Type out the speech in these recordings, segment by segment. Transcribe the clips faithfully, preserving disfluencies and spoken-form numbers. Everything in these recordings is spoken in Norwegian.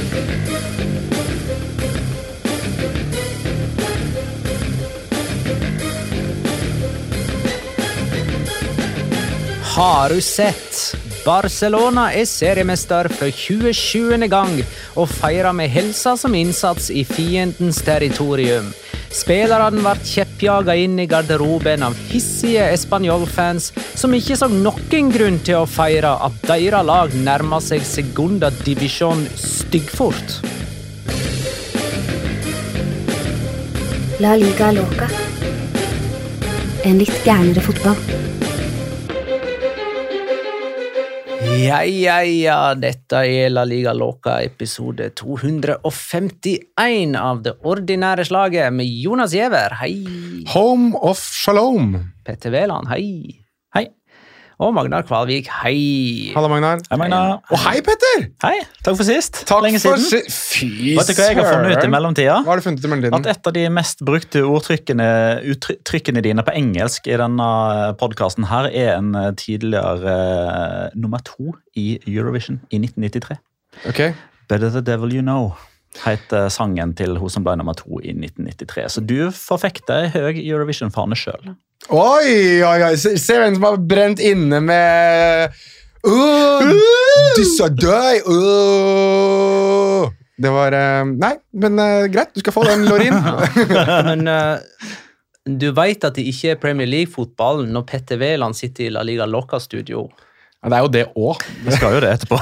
Har du sett? Barcelona er seriemester for tjuesjuende gang og feirer med helsa som innsats i fiendens territorium. Spelerne ble kjeppjaget inn i garderoben av hissige Espanyol-fans som ikke så noen grunn til å feire at deres lag nærmer seg segunda divisjon styggfort. La Liga Loca. En litt gærnere fotball. Ja, ja, ja, dette er La Liga Loca episode to hundre femtien av det ordinære slaget med Jonas Giæver, hei. Home of Shalom. Petter Veland, hei. Hei. Og Magnar Kvalvik, hei. Hallo Magnar. Hei, Magnar. Og hei Petter. Hei, takk for sist. Takk Lenge for siden. si Fy Vet du hva jeg har funnet ut i mellomtida? Hva har du funnet ut i mellomtiden? At et av de mest brukte ordtrykkene, uttrykkene dine på engelsk i denne podcasten her er en tidligere uh, nummer to i Eurovision i nitten nittitre. Ok. Better the Devil You Know heter sangen til hun som ble nummer to i nitten nittitre. Så du forfekter høy Eurovision-fane selv. Oi, oi, oi. Se, se hvem som har brent inne med uh, Disse døy uh. Det var uh, Nei, men uh, greit, du skal få den, Lorin. Men uh, du vet at det ikke er Premier League-fotball når Petter Veland sitter i La Liga Loca-studio. Ja, det er jo det også. Vi skal jo det etterpå.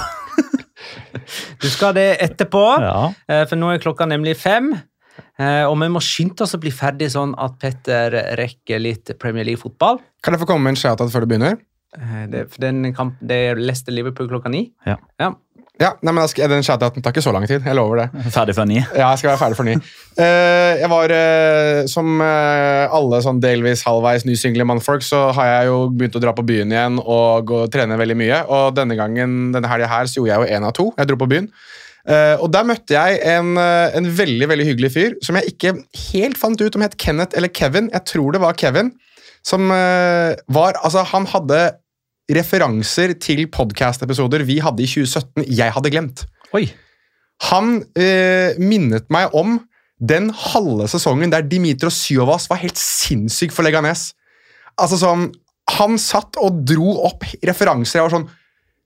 Du skal det etterpå, Ja. uh, for nå er klokka nemlig fem. Uh, og vi må skynde oss å bli ferdig sånn at Petter rekker litt Premier League-fotball. Kan jeg få komme med en shout-out før du begynner? Uh, det, for den kamp, det er Leicester Liverpool klokka ni. Ja. Ja. Ja, nei, men da skal, den shout-outen tar ikke så lang tid, jeg lover det. Ferdig for ni. Ja, jeg skal være ferdig for ny. Uh, jeg var, uh, som uh, alle sånn delvis halvveis nysyngelige mannfolk, så har jeg jo begynt å dra på byen igjen og gå og trene veldig mye. Og denne gangen, denne helgen her, så gjorde jeg jo en av to. Jeg dro på byen. Uh, og der møtte jeg en, uh, en veldig, veldig hyggelig fyr, som jeg ikke helt fant ut om het Kenneth eller Kevin. Jeg tror det var Kevin, som uh, var, altså han hadde referanser til podcast-episoder vi hadde i tjue sytten jeg hadde glemt. Oi. Han uh, minnet meg om den halve sesongen der Dimitrios Syovas var helt sinnssyk for Leganes. Altså sånn, han satt og dro opp referanser, jeg var sånn,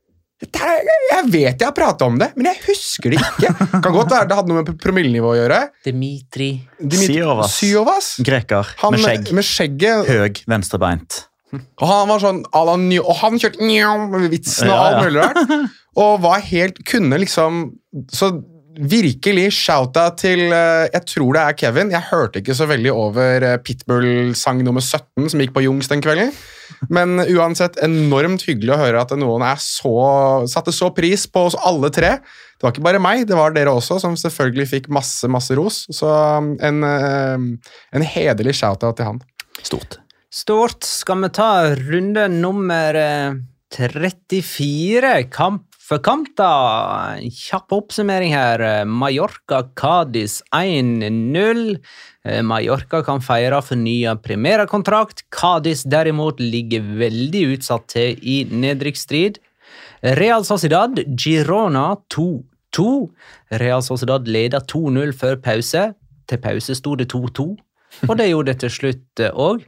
jeg vet jeg har pratet om det, men jeg husker det ikke. Kan godt være det hadde noe med promillenivå å gjøre. Dimitri. Dimitri Syovas. Syovas. Greker Han, med skjegg. Med skjegget. Høg, venstrebeint. Og han var sånn, Alan, og han kjørte njau, med vitsen og Ja, alt ja. mulig rart. Og var helt, kunne liksom, så virkelig shout-out til, uh, jeg tror det er Kevin. Jeg hørte ikke så veldig over uh, Pitbull-sang nummer sytten som gikk på Jungs den kvelden. Men uansett enormt hyggelig å høre at noen er så, satte så pris på oss alle tre. Det var ikke bare meg, det var dere også, som selvfølgelig fikk masse, masse ros. Så en, en hederlig shout-out til han. Stort. Stort. Skal vi ta runde nummer trettifire, kamp for kamp da. En kjapp oppsummering her. Mallorca Cádiz en null. Mallorca kan feire fornyet primera-kontrakt. Cádiz derimot ligger veldig utsatt til i nedrykksstrid. Real Sociedad, Girona to to. Real Sociedad leder to null før pause. Til pause stod det to to, og det gjorde det til slutt også.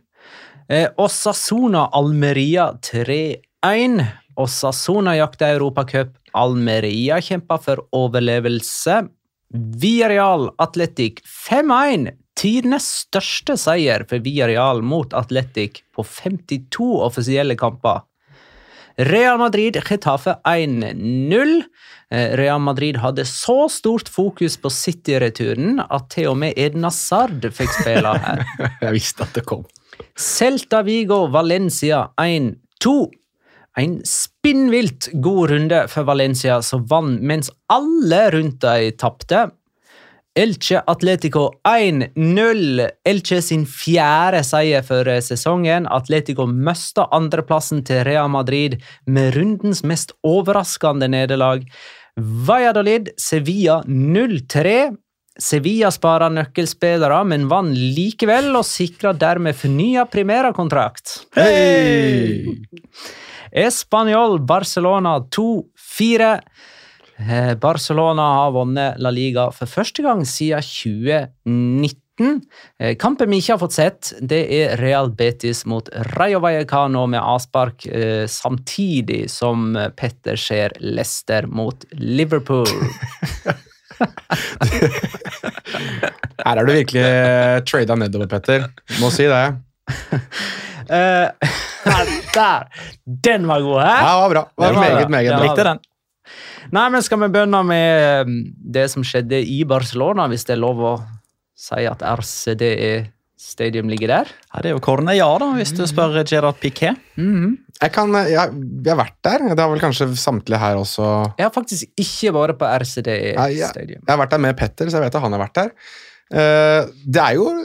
Osasuna Almeria tre en. Osasuna jakter Europacup. Almeria kjemper for overlevelse. Villarreal Athletic fem en. Tidenes største seier for Villarreal mot Athletic på femtito offisielle kamper. Real Madrid Getafe en null. Real Madrid hadde så stort fokus på City-returen at til og med Eden Hazard fikk spille her. Jeg visste at det kom. Celta Vigo Valencia en to. En spinnvilt god runde for Valencia som vann mens alle rundt deg tappte. Elche Atletico en null. Elche sin fjerde seier for sesongen. Atletico møste andreplassen til Real Madrid med rundens mest overraskende nederlag. Valladolid Sevilla null tre. Sevilla sparer nøkkelspillere, men vann likevel og sikrer dermed fornyet primera-kontrakt. Hei! Espanyol Barcelona to fire. Barcelona har vunnet La Liga for første gang siden tjue nitten. Kampen vi ikke har fått sett, det er Real Betis mot Rayo Vallecano med avspark, samtidig som Petter ser Leicester mot Liverpool. Her er du virkelig tradet nedover, Petter. Må si det. uh, der! Den var god, hæ? Ja, det var bra. Det var meget, meget bra. Likte den. Nei, men skal vi begynne med det som skjedde i Barcelona, hvis det er lov å si at R C D Stadium ligger der? Ja, det er jo Cornellà da, hvis du spør Gerard Piqué. Mm-hmm. Jeg, kan, jeg, jeg har vært der. Det har vel kanskje samtlige her også. Jeg har faktisk ikke vært på R C D Stadium. Jeg, jeg har vært der med Petter, så jeg vet at han har vært der. Uh, det er jo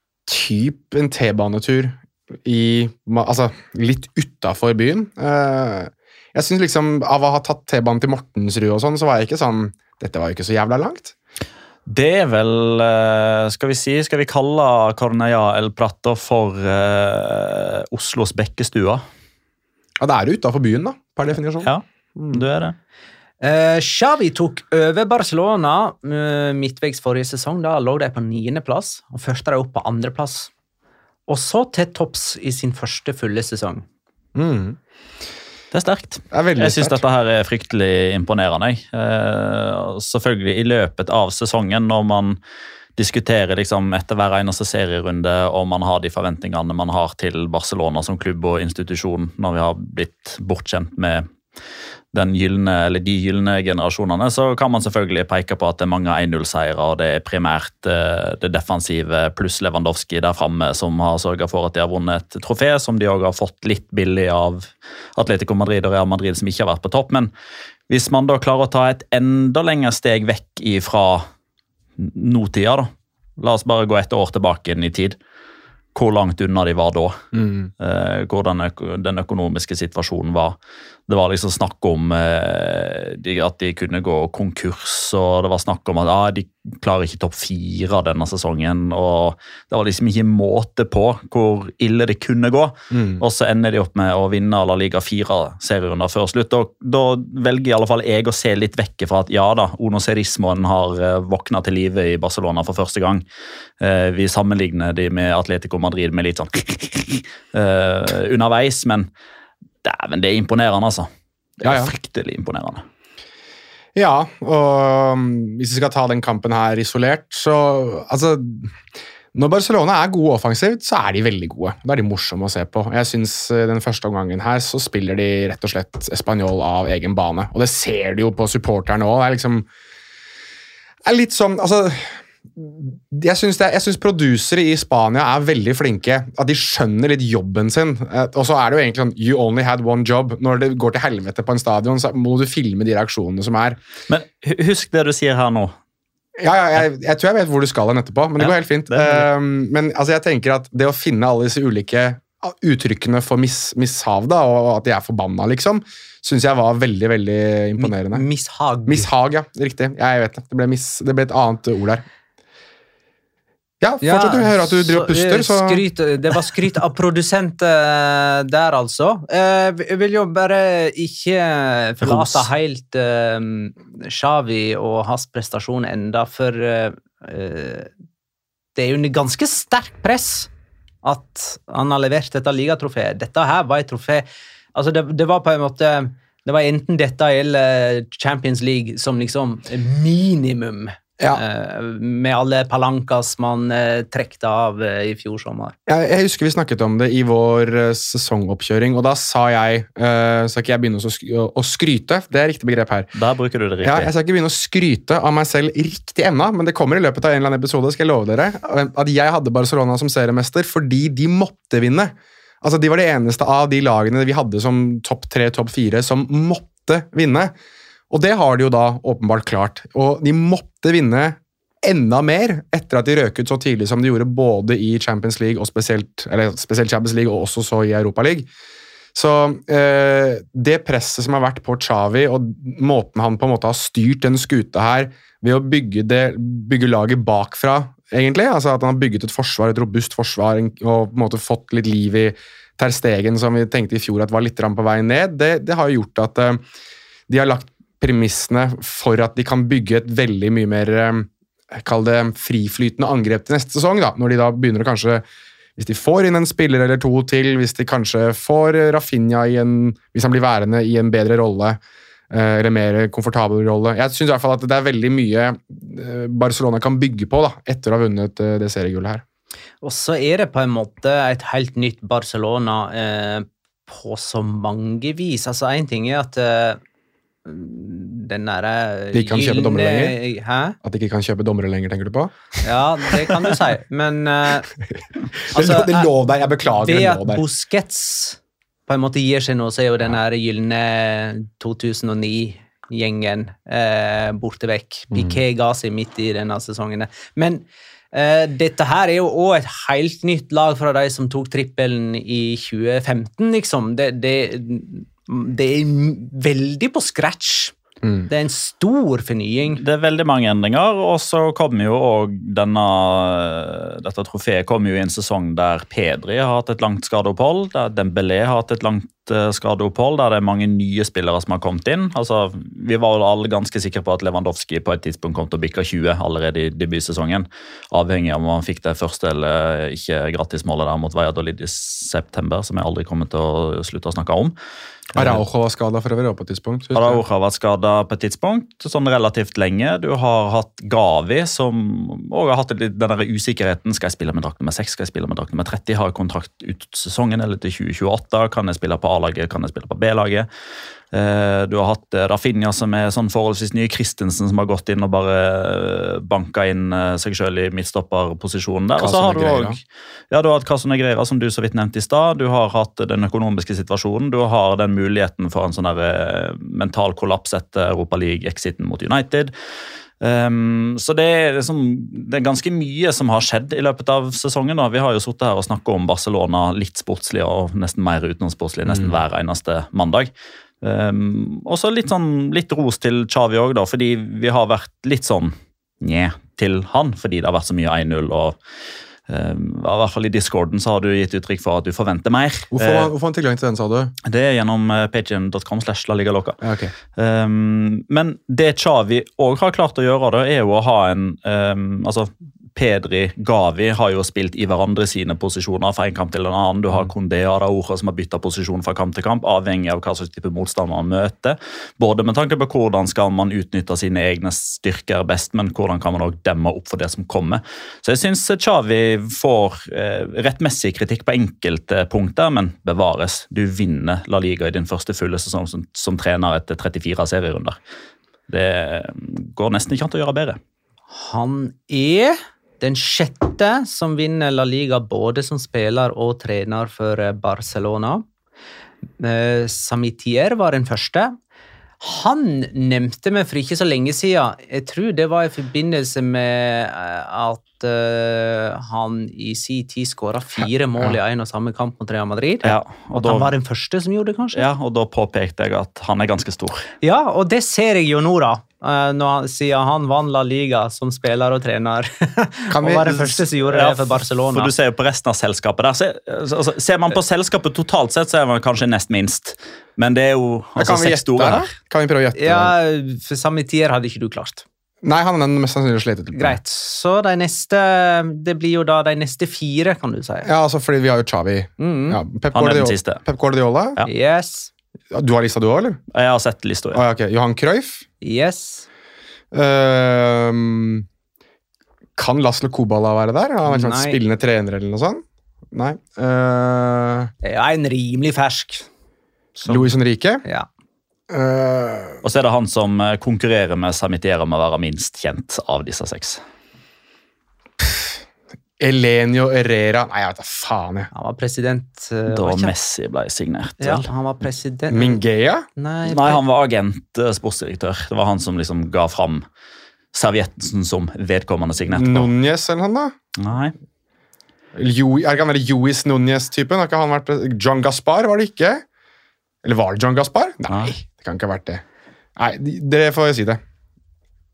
typ en T-banetur i, altså, litt utenfor byen. Uh, jeg synes liksom, av å ha tatt T-banen til Mortensrud og sånn, så var jeg ikke sånn, dette var jo ikke så jævla langt. Det er vel, skal vi si, skal vi kalle Cornellà El Prato for uh, Oslos bekkestua? Ja, det er jo utenfor byen da, per definisjon. Ja, du er det. Uh, Xavi tok over Barcelona uh, midtveis forrige sesong. Da lå de på niende plass, og først er de opp på andre plass. Og så til topps i sin første fulle sesong. Mm. Det er sterkt. Det er jeg synes sterkt. dette her er fryktelig imponerende. Uh, selvfølgelig i løpet av sesongen, når man diskuterer liksom, etter hver eneste serierunde, og man har de forventningene man har til Barcelona som klubb og institusjon, når vi har blitt bortkjent med den gyllene, eller de gyllene generasjonene, så kan man selvfølgelig peke på at det er mange en null-seiere, og det er primært uh, det defensive pluss Lewandowski der fremme som har sørget for at de har vunnet et trofé, som de også har fått litt billig av Atletico Madrid og Real Madrid, som ikke har vært på topp. Men hvis man da klarer å ta et enda lengre steg vekk ifra nåtida, da, la oss bare gå et år tilbake i tid, hvor langt unna de var da, mm. uh, hvordan den økonomiske situasjonen var. Det var liksom snakk om uh, de, at de kunne gå konkurs, og det var snakk om at ah, de klarer ikke topp fire denne sesongen, og det var liksom ikke måte på hvor ille det kunne gå. Mm. Og så ender de opp med å vinne La Liga fire serierunder før slutt, og da velger i alle fall jeg å se litt vekk fra at ja da, Onocerismoen har uh, våknet til live i Barcelona for første gang. Uh, vi sammenligner de med Atletico Madrid med litt sånn uh, underveis, men dæven, det er imponerende, altså. Det er ja, ja. Fryktelig imponerende. Ja, og hvis vi skal ta den kampen her isolert, så altså, når Barcelona er gode offensivt, så er de veldig gode. Da er de morsomme å se på. Jeg synes den første omgangen her, så spiller de rett og slett Espanyol av egen bane. Og det ser de jo på supporterne også. Det er liksom, det er litt sånn, altså, jeg synes, det, jeg synes produsere i Spania er veldig flinke, at de skjønner litt jobben sin, og så er det jo egentlig sånn, you only had one job. Når det går til helvete på en stadion, så må du filme de reaksjonene som er. Men husk det du sier her nå. Ja, ja jeg, jeg tror jeg vet hvor du skal hen etterpå, men det ja, går helt fint. Um, men altså, jeg tenker at det å finne alle disse ulike uttrykkene for mis, mishav da, og at de er forbanna liksom, synes jeg var veldig, veldig imponerende. Mishag. Mishag, ja, riktig. Jeg vet det. Det ble, mis, det ble et annet ord der. Ja, fortsatt du hører at du driver og puster, så... Skryt, det var skryt av produsent uh, der, altså. Uh, jeg vil jo bare ikke forlate helt uh, Xavi og hans prestasjon enda, for uh, det er jo en ganske sterk press at han har levert dette ligatroféet. Dette her var et trofé, altså det, det var på en måte, det var enten dette eller Champions League som liksom minimum. Ja. Med alle palankas man uh, trekte av uh, i fjor sommer. Jeg, jeg husker vi snakket om det i vår uh, sesongoppkjøring, og da sa jeg, uh, så ikke jeg begynne å, sk å skryte, det er riktig begrep her. Da bruker du det riktig. Ja, jeg skal ikke begynne å skryte av meg selv riktig ennå, men det kommer i løpet av en eller annen episode, skal jeg love dere, at jeg hadde Barcelona som seriemester fordi de måtte vinne. Altså, de var det eneste av de lagene vi hadde som topp tre, topp fire, som måtte vinne. Og det har de jo da åpenbart klart. Og de måtte vinne enda mer etter at de røk ut så tidlig som de gjorde både i Champions League og spesielt, eller spesielt Champions League og også så i Europa League. Så eh, det presset som har vært på Xavi og måten han på en måte har styrt den skuta her ved å bygge, det, bygge laget bakfra, egentlig, altså at han har bygget et forsvar, et robust forsvar og på en måte fått litt liv i Ter Stegen som vi tenkte i fjor at var litt på vei ned, det, det har gjort at eh, de har lagt premissene for at de kan bygge et veldig mye mer jeg kaller det friflytende angrep til neste sesong, da, når de da begynner å kanskje, hvis de får inn en spiller eller to til, hvis de kanskje får Rafinha i en, hvis han blir værende i en bedre rolle, eller mer komfortabel rolle. Jeg synes i hvert fall at det er veldig mye Barcelona kan bygge på da, etter å ha vunnet det seriegullet her. Og så er det på en måte et helt nytt Barcelona eh, på så mange vis. Altså, en ting er at eh, den der de kan kjøpe dommere lenger? Hæ? At de ikke kan kjøpe dommere lenger, tenker du på? Ja, det kan du si, men uh, altså, det lov deg, jeg beklager ved det at lov deg. Busquets på en måte gir seg nå, så er jo den her gylne to tusen og ni-gjengen uh, borte vekk. Piqué ga seg midt i denne sesongen. Men uh, dette her er jo også et helt nytt lag fra de som tok trippelen i tjue femten, liksom. Det, det Det er veldig på scratch. Mm. Det er en stor fornying. Det er veldig mange endringer, og så kommer jo også denne, dette trofeet kommer jo i en sesong der Pedri har hatt et langt skadeopphold, der Dembélé har hatt et langt skadeopphold, der det er mange nye spillere som har kommet inn. Altså, vi var jo alle ganske sikre på at Lewandowski på et tidspunkt kom til å bikke tjue allerede i debutsesongen, avhengig av om han fikk det første eller ikke gratismålet der mot Valladolid i september, som jeg aldri kommer til å slutte å snakke om. Araujo var skadet for øvrig på et tidspunkt. Araujo har vært skadet på et tidspunkt, sånn relativt lenge. Du har hatt Gavi, som også har hatt litt den der usikkerheten. Skal jeg spille med drakt nummer seks? Skal jeg spille med drakt nummer tretti? Har jeg kontrakt ut sesongen eller til tjue tjueåtte? Kan jeg spille på A-laget? Kan jeg spille på B-laget? Du har hatt Rafinha, som er sånn forholdsvis ny, Christensen, som har gått inn og bare banka inn seg selv i midtstopperposisjonen der. Og så har du også, ja, du har hatt Caso Negreira, som du så vidt nevnte i stad. Du har hatt den økonomiske situasjonen. Du har den muligheten for en sånn der mental kollaps etter Europa League-exiten mot United. Um, så det er, liksom, det er ganske mye som har skjedd i løpet av sesongen. Da. Vi har jo sittet her og snakket om Barcelona litt sportslig og nesten mer utenomsportslig nesten mm. hver eneste mandag. Um, og så litt, sånn, litt ros til Xavi også, da, fordi vi har vært litt sånn nje til han, fordi det har vært så mye en null, og um, i hvert fall i Discorden så har du gitt uttrykk for at du forventer mer. Hvorfor har uh, han tilgang til den, sa du? Det er gjennom uh, patreon dot com slash la liga loca. Ja, okay. um, men det Xavi også har klart å gjøre, da, er jo å ha en um, altså Pedri, Gavi har jo spilt i hverandre sine posisjoner fra en kamp til en annen. Du har Koundé og Araujo som har byttet posisjon fra kamp til kamp, avhengig av hva slags type motstand man møter. Både med tanke på hvordan skal man utnytte sine egne styrker best, men hvordan kan man også demme opp for det som kommer. Så jeg synes Xavi får eh, rettmessig kritikk på enkelte punkter, men bevares. Du vinner La Liga i din første fulle sesong som, som trener etter trettifire serierunder. Det går nesten ikke an til å gjøre bedre. Han er den sjette som vinner La Liga både som spiller og trener for Barcelona. Samitier var den første. Han nevnte meg for ikke så lenge siden. Jeg tror det var i forbindelse med at uh, han i sin tid skåret fire mål i en og samme kamp mot Real Madrid. Ja, og at da, han var den første som gjorde det, kanskje? Ja, og da påpekte jeg at han er ganske stor. Ja, og det ser jeg jo nå da. Når han, siden han vann La Liga som spiller og trener. Kan vi, og var den første som gjorde ja, det for Barcelona. For du ser jo på resten av selskapet der. Se, altså, ser man på selskapet totalt sett, så er man kanskje nest minst. Men det er jo altså, seks store her. Kan vi prøve å gjette? Ja, for samme tider hadde ikke du klart. Nei, han er den mest sannsynlig sletet. Greit, så de neste, det blir jo da de neste fire, kan du si. Ja, altså fordi vi har jo Xavi. Mm. Ja, Pep han er den siste. Pep Guardiola. Ja. Yes. Du har lista du også, eller? Jeg har sett lista, ja. Ah, okay. Johan Cruyff. Yes. Uh, kan Laszlo Kubala være der? Han har vært sånn spillende trener eller noe sånt? Nei. Uh, det er en rimelig fersk. Som, Luis Enrique? Ja. Uh, Og så er det han som konkurrerer med Samitier om å være minst kjent av disse seks. Elenio Herrera. Nei, jeg vet da faen jeg. Han var president. Uh, da var Messi ble signert. Ja, han var president. Mingea? Nei, Nei, han var agent, uh, sportsdirektør. Det var han som liksom ga fram servietten som vedkommende signerte på. Núñez eller han da? Nei. Jo, er det ikke han der Luis Núñez-typen? Har ikke han vært John Gaspar, var det ikke? Eller var det John Gaspar? Nei, Nei. Det kan ikke ha vært det. Nei, dere får si det.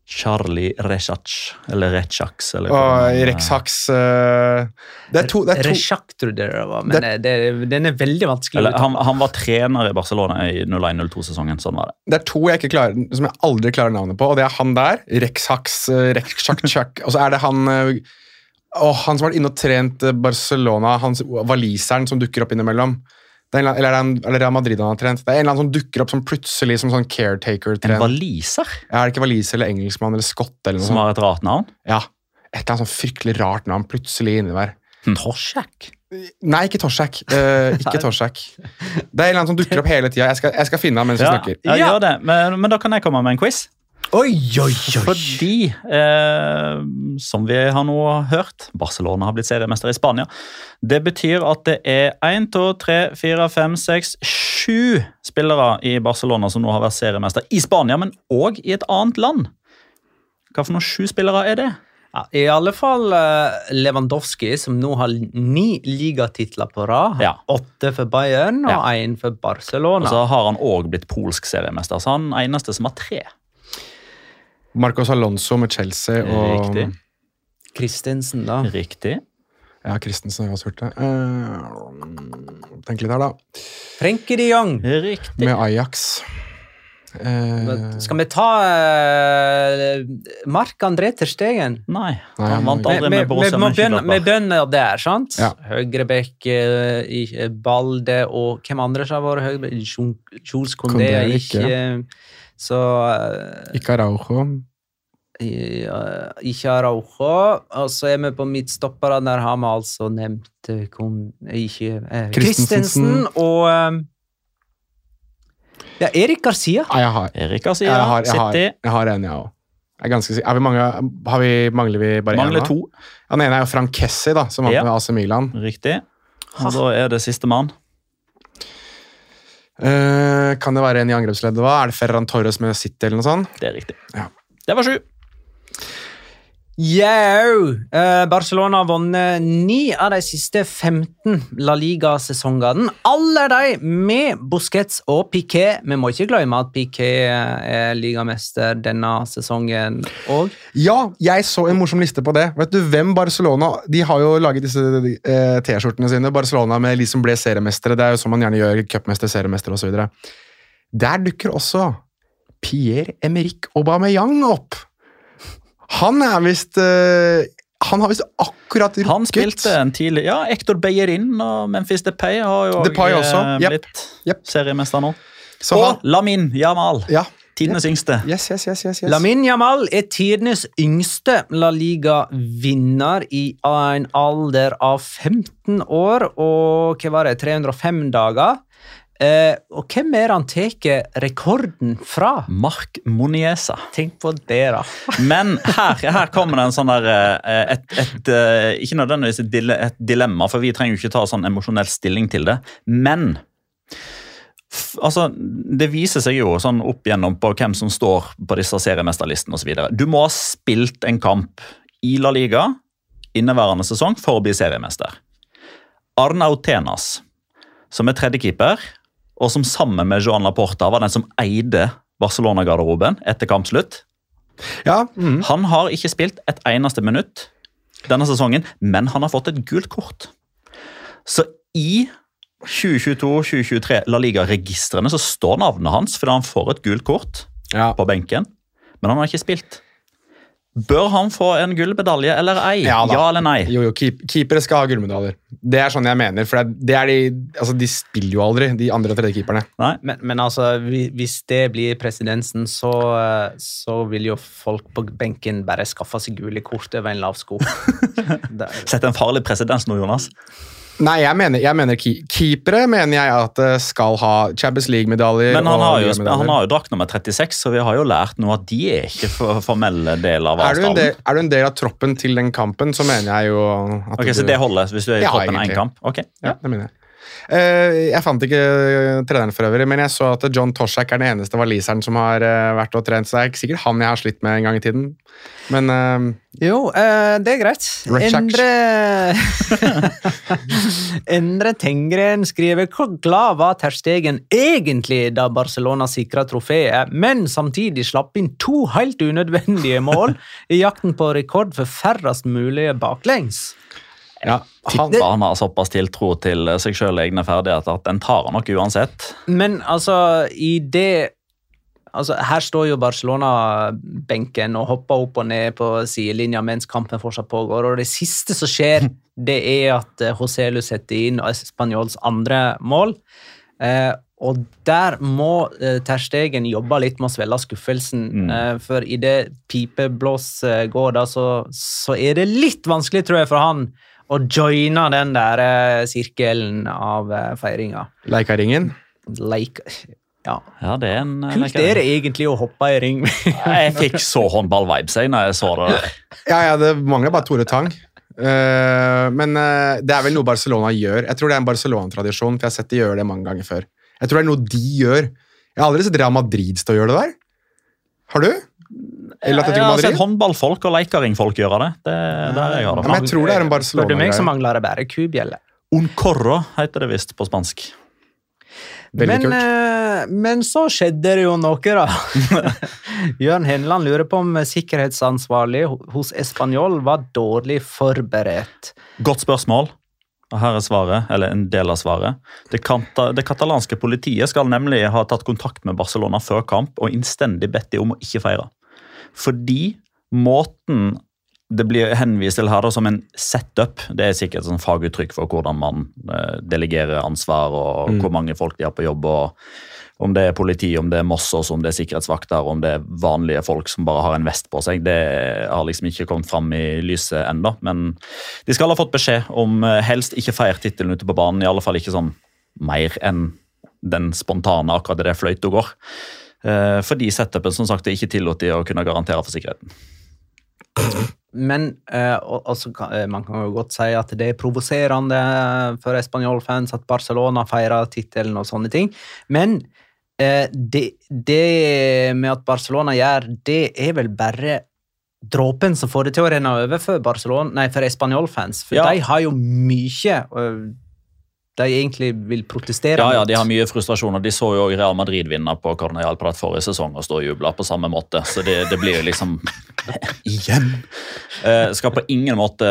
Charlie Rexach, eller Rexax, eller Og Rexax uh, Det er to, det er to. Rexach, trodde jeg det var, men det, det, den er veldig vanskelig. Eller, han, han var trener i Barcelona i null én null to-sesongen, sånn var det. Det er to jeg ikke klarer, som jeg aldri klarer navnet på, og det er han der, Rexax, uh, Rexac, og så er det han uh, oh, han som har vært inne og trent Barcelona, han, waliseren som dukker opp innimellom. Det er en, eller er det en, Real Madrid han har trent? Det er en eller annen som dukker opp som plutselig som sånn caretaker-trener. En waliser? Ja, er det ikke waliser eller engelskmann eller skott eller noe som sånt? har et rart navn? Ja, et eller annet sånn fryktelig rart navn plutselig inni der. Torsjak? Nei, ikke Torsjak. Uh, ikke Torsjak. Det er en eller annen som dukker opp hele tiden. Jeg skal, jeg skal finne ham mens vi Ja, snakker. ja, Ja. gjør det. Men, men da kan jeg komme med en quiz. Oi, oi, oi. Fordi, eh, som vi har nå hørt, Barcelona har blitt seriemester i Spania. Det betyr at det er en, to, tre, fire, fem, seks, sju spillere i Barcelona som nå har vært seriemester i Spania, men også i et annet land. Hva for noen sju spillere er det? Ja, I alle fall uh, Lewandowski, som nå har ni ligatitler på rad. Ja. Åtte for Bayern og Ja. én for Og Barcelona. så har han også blitt polsk seriemester, så han er eneste som har tre. Marcos Alonso med Chelsea og Riktig. Christensen, da. Riktig. Ja, Christensen har jeg også hørt det. Uh, tenk litt her, da. Frenkie de Jong. Riktig. Med Ajax. Uh, Skal vi ta uh, Marc-André ter Stegen? Nei, Nei, han vant Vi, aldri vi, med vi, Borussia må begynne, vi Mönchengladbach. begynner der, sant? Ja. Høyrebekk, uh, i- Balde og hvem andre som har vært høyrebekk? Jo- Jules Condé Condé er ikke. ikke. Så uh, ikke Araujo. i- uh, ikke Araujo. Og så er vi på midtstoppere. Der har vi altså nevnt uh, kon, ikke, uh, Christensen. Christensen og um, ja, Erik Garcia. Nei, jeg har, Erik Garcia, jeg har, jeg har, City, jeg har en, jeg òg. Jeg er ganske sikker. Har vi mange, har vi, mangler vi bare én? mangler to. Ja, den ene er jo Frank Kessie, da, som vant Ja. med A C Milan. Riktig. Og da er det siste mann. Uh, kan det være en i angrepsleddet? Hva? Er det Ferran Torres med City eller noe sånt? Det er riktig. Ja. Det var sju. Jau! Eh, Barcelona har vunnet ni av de siste femten La Liga-sesongene. Alle de med Busquets og Piqué. Vi må ikke glemme at Piqué er ligamester denne sesongen òg. Ja, jeg så en morsom liste på det. Vet du hvem Barcelona De har jo laget disse eh, T-skjortene sine. Barcelona med de som ble seriemestere. Det er jo som man gjerne gjør. Cupmester, seriemester osv. Der dukker også Pierre-Emerick Aubameyang opp. Han er visst uh, Han har visst akkurat rukket. Han spilte en tidlig Ja, Hector Bellerin og Memphis Depay har jo Depay også, eh, jep, blitt jep. seriemester nå. Så Og han, Lamin Jamal, ja. tidenes yngste. Yes, yes, yes, yes, yes. Lamine Yamal er tidenes yngste La Liga-vinner i en alder av femten år og hva var det, tre hundre og fem dager. Eh, og hvem er han tar rekorden fra? Marc Moniesa. Tenk på det, da. Men her, her kommer det en sånn der eh, et, et, eh, ikke nødvendigvis et, dile, et dilemma, for vi trenger jo ikke ta sånn emosjonell stilling til det. Men f, altså, det viser seg jo sånn opp igjennom på hvem som står på disse seriemesterlistene og så videre. Du må ha spilt en kamp i La Liga inneværende sesong for å bli seriemester. Arnau Tenas, som er tredjekeeper, og som sammen med Joan Laporta var den som eide Barcelona-garderoben etter kampslutt. Ja, mhm. Han har ikke spilt et eneste minutt denne sesongen, men han har fått et gult kort. Så i tjue tjueto tjue tjuetre La Liga-registrene så står navnet hans fordi han får et gult kort ja. på benken, men han har ikke spilt. Bør han få en gullmedalje eller ei? Ja Ja, da. eller nei? Jo, jo, keep, keepere skal ha gullmedaljer. Det er sånn jeg mener, for det, det er de, altså de spiller jo aldri, de andre og tredje keeperne. Nei? Men, men altså, vi- hvis det blir presidensen, så, eh, så vil jo folk på benken bare skaffe seg gule kort over en lav sko. Det- Sett en farlig presedens nå, Jonas. Nei, jeg mener, jeg mener ke- keepere mener jeg at eh, skal ha Champions League-medaljer. Men han og har jo, ligamedaljer. han har jo drakt nummer trettiseks, så vi har jo lært nå at de er ikke for, formelle del av Er du, en del, avstanden. er du en del av troppen til den kampen, så mener jeg jo at Ok, du, Så det holder hvis du er i Ja, toppen av én egentlig. kamp? Ok, Ja, det mener jeg. Uh, jeg fant ikke treneren for øvrig, men jeg så at John Toshak er den eneste waliseren som har uh, vært og trent, så det er ikke sikkert han jeg har slitt med en gang i tiden. Men uh, Jo, uh, det er greit. Endre Endre Tengren skriver hvor glad var Ter Stegen egentlig da Barcelona sikret trofeet, men samtidig slapp inn to helt unødvendige mål i jakten på rekord for færrest mulige baklengs. Ja, han, han har såpass tiltro til seg selv og egne ferdigheter at den tar han nok uansett. Men altså, i det altså, her står jo Barcelona-benken og hopper opp og ned på sidelinja mens kampen fortsatt pågår, og det siste som skjer, det er at Joselu setter inn Espanyols andre mål, eh, og der må eh, Ter Stegen jobbe litt med å svelle skuffelsen, mm. eh, for i det pipeblås eh, går da, så, så er det litt vanskelig, tror jeg, for han og joina den der uh, sirkelen av uh, feiringa. Leikaringen? Leik... Ja. Ja, det er en... Kult er det egentlig å hoppe i ring. Jeg fikk så håndball-vibes når jeg så det. Ja, ja, det mangler bare Tore Tang. Uh, men uh, det er vel noe Barcelona gjør. Jeg tror det er en Barcelona-tradisjon, for jeg har sett de gjøre det mange ganger før. Jeg tror det er noe de gjør. Jeg har aldri sett Real Madrid stå og gjøre det der. Har du? Eller jeg har sett håndballfolk og leikaringfolk gjøre det. Det, det er jeg har det. Men jeg tror det er en Barcelona. For du meg så mangler det bare kubjelle. Un corro heter det visst på spansk. Veldig men, kult. Men så skjedde det jo noe da. Jørn Henland lurer på om sikkerhetsansvarlig hos Espanyol var dårlig forberedt. Godt spørsmål. Og her er svaret, eller en del av svaret. Det, kanta, det katalanske politiet skal nemlig ha tatt kontakt med Barcelona før kamp og innstendig bedt de om å ikke feire. Fordi måten det blir henvist til her da, som en setup, det er sikkert et sånn faguttrykk for hvordan man eh, delegerer ansvar og mm. hvor mange folk de har på jobb, og om det er politi, om det er Mossos, om det er sikkerhetsvakter, om det er vanlige folk som bare har en vest på seg. Det har liksom ikke kommet frem i lyset enda, men de skal ha fått beskjed om helst ikke feir titelen ute på banen, i alle fall ikke sånn mer enn den spontane akkurat det fløyte går. Fordi setupen som sagt er ikke tillått å kunne garantere for sikkerheten. Men eh, altså, man kan jo godt si at det er provoserende for Espanyol-fans at Barcelona feirer titelen og sånne ting, men eh, det, det med at Barcelona gjør, det er vel bare dråpen som får det til å renne over for, Barcelona, nei, for Espanyol-fans, for ja. De har jo mye de egentlig vil protestere ja, mot. Ja, de har mye frustrasjoner. De så jo Real Madrid vinne på Cardenal på forrige sesong og stå og jubla på samme måte, så det, det blir jo liksom igjen. Eh, skal på ingen måte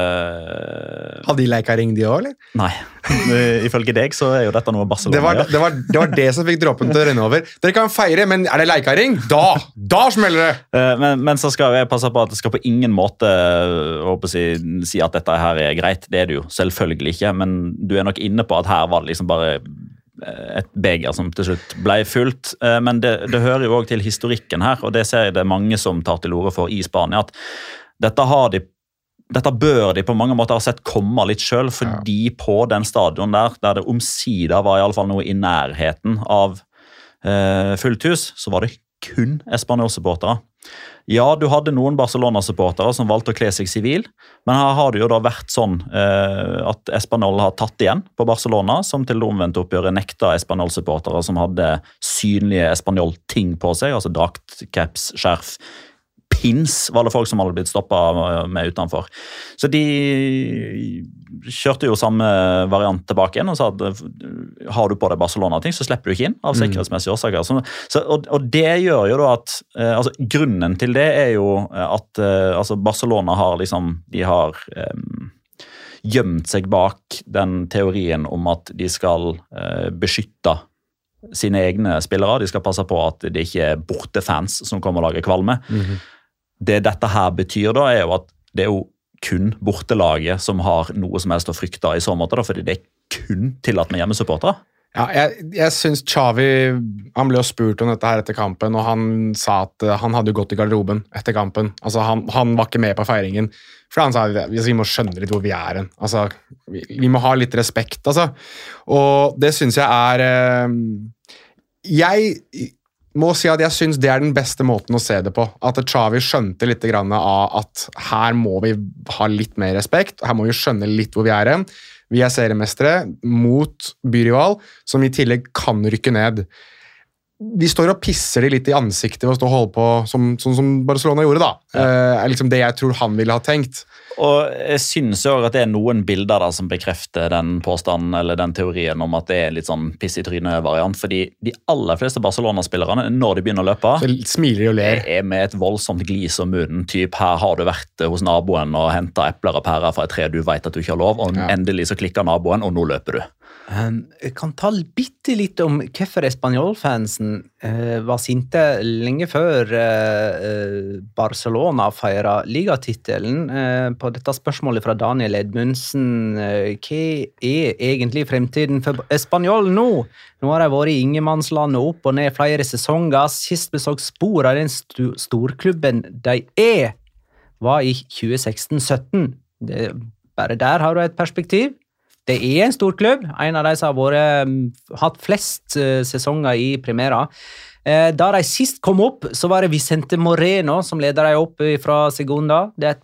Hadde de leika ring de også, eller? Nei, ifølge deg så er jo dette noe Barcelona det var, det, var, det var det som fikk dråpen til å renne over. Dere kan feire, men er det leika ring? Da! Da smeller det! Eh, men, men så skal jeg passe på at det skal på ingen måte håper jeg, si at dette her er greit. Det er det jo selvfølgelig ikke, men du er nok inne på at her var det liksom bare et beger som til slutt ble fullt, men det, det hører jo også til historikken her, og det ser jeg det mange som tar til orde for i Spania, at dette, har de, dette bør de på mange måter ha sett komme litt selv, fordi ja. På den stadion der, der det omsider var i alle fall noe i nærheten av eh, fullt hus, så var det kun Espanyol-supportere. Ja, du hadde noen Barcelona-supportere som valgte å kle seg sivil, men her har det jo da vært sånn eh, at Espanyol har tatt igjen på Barcelona, som til det omvendte oppgjøret nekta Espanyol-supportere som hadde synlige Espanyol-ting på seg, altså drakt, caps, skjerf, pins var det folk som hadde blitt stoppet med utenfor. Så de kjørte jo samme variant tilbake igjen og sa at har du på deg Barcelona-ting, så slipper du ikke inn av sikkerhetsmessige årsaker. Så, så, og, og det gjør jo da at eh, altså, grunnen til det er jo at eh, altså Barcelona har liksom, de har eh, gjemt seg bak den teorien om at de skal eh, beskytte sine egne spillere. De skal passe på at det ikke er bortefans som kommer og lager kvalme. Mm-hmm. Det dette her betyr da er jo at det er jo kun bortelaget som har noe som helst å frykte i så måte, da, fordi det er kun tillatt med hjemmesupportere. Ja, jeg, jeg synes Xavi, han ble jo spurt om dette her etter kampen, og han sa at han hadde jo gått i garderoben etter kampen. Altså, han, han var ikke med på feiringen, for han sa at vi må skjønne litt hvor vi er hen. Altså, vi, vi må ha litt respekt, altså. Og det synes jeg er... Jeg... må si at jeg synes det er den beste måten å se det på. At Xavi skjønte litt grann av at her må vi ha litt mer respekt, her må vi skjønne litt hvor vi er hen. Vi er seriemestere mot byrival, som i tillegg kan rykke ned. De står og pisser de litt i ansiktet ved å stå og holde på, som, sånn som Barcelona gjorde da. Ja. Eh, er liksom det jeg tror han ville ha tenkt. Og jeg synes jo at det er noen bilder da som bekrefter den påstanden eller den teorien om at det er litt sånn piss i trynet-variant, fordi de aller fleste Barcelona-spillerne, når de begynner å løpe, så smiler og ler. er med et voldsomt glis om munnen, typ her har du vært hos naboen og hentet epler og pærer fra et tre du vet at du ikke har lov, og ja. endelig så klikker naboen, og nå løper du. Um, jeg kan ta bitte litt om hvorfor Espanyol-fansen uh, var sinte lenge før uh, Barcelona feiret ligatitelen. Uh, på dette spørsmålet fra Daniel Edmundsen, uh, hva er egentlig fremtiden for Espanyol nå? Nå har de vært i ingemannslandet opp og ned flere sesonger. Sist vi så spor av den st- storklubben de er, var i tjue seksten sytten. Det, bare der har du et perspektiv. Det er en stor klubb, en av de som har vært, hatt flest uh, sesonger i Primera. Uh, da de sist kom opp, så var det Vicente Moreno som leder de opp fra Segunda. Det er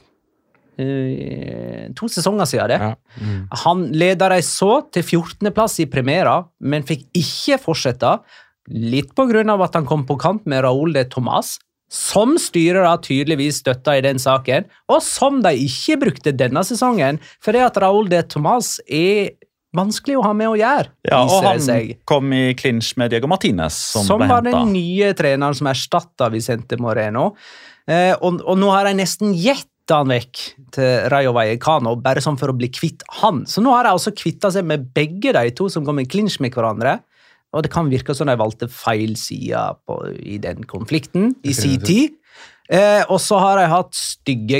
uh, to sesonger siden det. Ja. Mm. Han leder de så til fjortende plass i Primera, men fikk ikke fortsette, litt på grunn av at han kom på kant med Raúl de Tomàs, som styrer da tydeligvis støtta i den saken, og som de ikke brukte denne sesongen, for det at Raúl de Tomàs er vanskelig å ha med å gjøre. Ja, og han seg. kom i clinch med Diego Martinez, som, som ble var hentet. den nye treneren som erstattet Vicente Moreno. Eh, og, og nå har de nesten gitt han vekk til Rayo Vallecano, bare sånn for å bli kvitt han. Så nå har de også kvittet seg med begge de to som kom i clinch med hverandre. Og det kan virke som de valgte feil side på, i den konflikten i sin tid. Eh, og så har de hatt stygge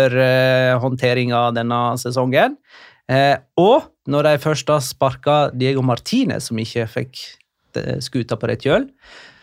keeperhåndteringer denne sesongen. Eh, og når de først har sparket Diego Martinez, som ikke fikk skuta på rett kjøl,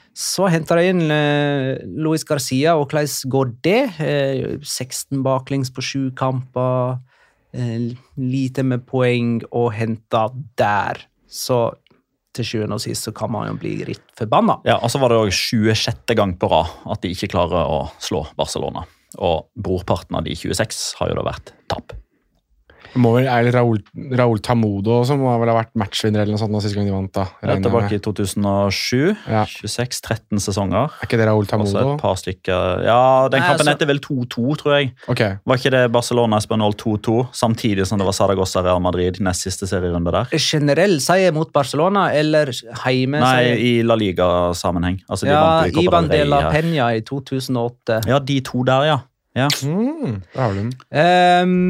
så henter de inn eh, Luis Garcia, og hvordan går det? Eh, seksten baklengs på sju kamper, eh, lite med poeng å hente der. Så til sjuende og sist så kan man jo bli litt forbanna. Ja, og så var det også tjuesjette gang på rad at de ikke klarer å slå Barcelona. Og brorparten av de tjueseks har jo da vært tapp. Det må vel er Raúl, Raúl Tamudo som må vel ha vært matchvinner eller noe sånt sist gang de vant da. Ja, tilbake i to tusen og sju, ja. tjueseks tretten sesonger. Er ikke det Raúl Tamudo? Også et par stykker. Ja, den kampen Nei, så... heter vel to to, tror jeg. Okay. Var ikke det Barcelona Espanyol to to, samtidig som det var Zaragoza Real Madrid, nest siste serierunde der? Generell seier mot Barcelona, eller heime Nei, seier? i La Liga-sammenheng. Altså, de ja, vant i Copa Ivan de la Peña i to tusen og åtte. Ja, de to der, ja. ja. Mm, der har du den. Um,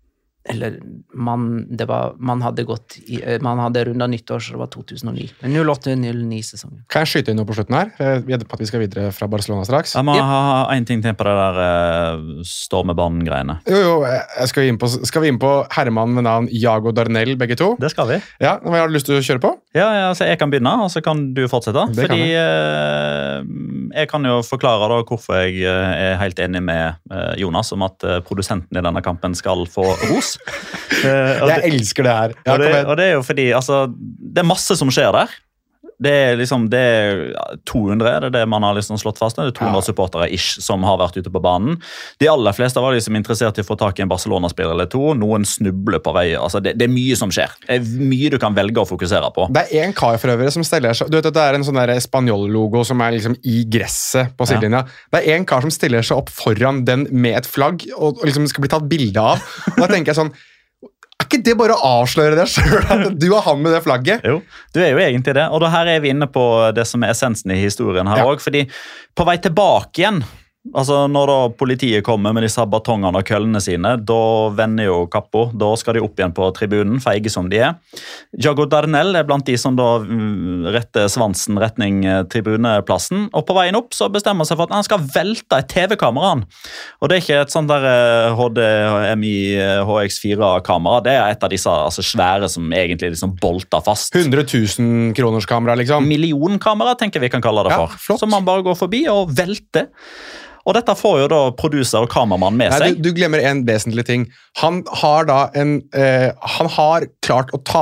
eller man, det var, man hadde gått i, man hadde rundet nyttår, så det var to tusen og ni. Men null åtte null ni sesongen. Kan jeg skyte inn noe på slutten her? Vi er på at vi skal videre fra Barcelona straks. Jeg må yep. ha en ting til på det der uh, stormebanen-greiene. Jo, jo, jeg skal, vi inn på, skal vi inn på herremann med navn Iago Darnell, begge to? Det skal vi. Ja, hva har du lyst til å kjøre på? Ja, ja altså jeg kan begynne, og så kan du fortsette. Det fordi jeg. Uh, jeg kan jo forklare da hvorfor jeg uh, er helt enig med uh, Jonas om at uh, produsenten i denne kampen skal få ros. Uh, jeg det, elsker det her. Ja, og, det, og det er jo fordi altså, det er masse som skjer der. Det er liksom det er to hundre, det er det man har liksom slått fast. Det er to hundre ja. supportere ish som har vært ute på banen. De aller fleste var liksom interessert i å få tak i en Barcelona-spiller eller to. Noen snubler på vei. Altså, det, det er mye som skjer. Det er mye du kan velge å fokusere på. Det er en kar for øvrig som stiller seg. Du vet at det er en sånn der Espanyol-logo som er liksom i gresset på sidelinja. Ja. Det er en kar som stiller seg opp foran den med et flagg og, og liksom skal bli tatt bilde av. Og da tenker jeg sånn, er ikke det bare å avsløre det selv, at du har han med det flagget? Jo, du er jo egentlig det, og da her er vi inne på det som er essensen i historien her også, ja. fordi på vei tilbake igjen, altså når da politiet kommer med disse batongene og køllene sine, da vender jo Kappo, da skal de opp igjen på tribunen, feige som de er. Iago Darnell er blant de som da retter svansen retning tribuneplassen, og på veien opp så bestemmer han seg for at han skal velte et T V-kamera. Og det er ikke et sånt der H D M I H X fire-kamera, det er et av disse altså, svære som egentlig liksom bolter fast. hundre tusen kroners kamera, liksom? Millionkamera, tenker vi kan kalle det for. Ja, som man bare går forbi og velter. Og dette får jo da produser og kameramann med Nei, seg. Du, du glemmer en vesentlig ting. Han har da en, eh, han har klart å ta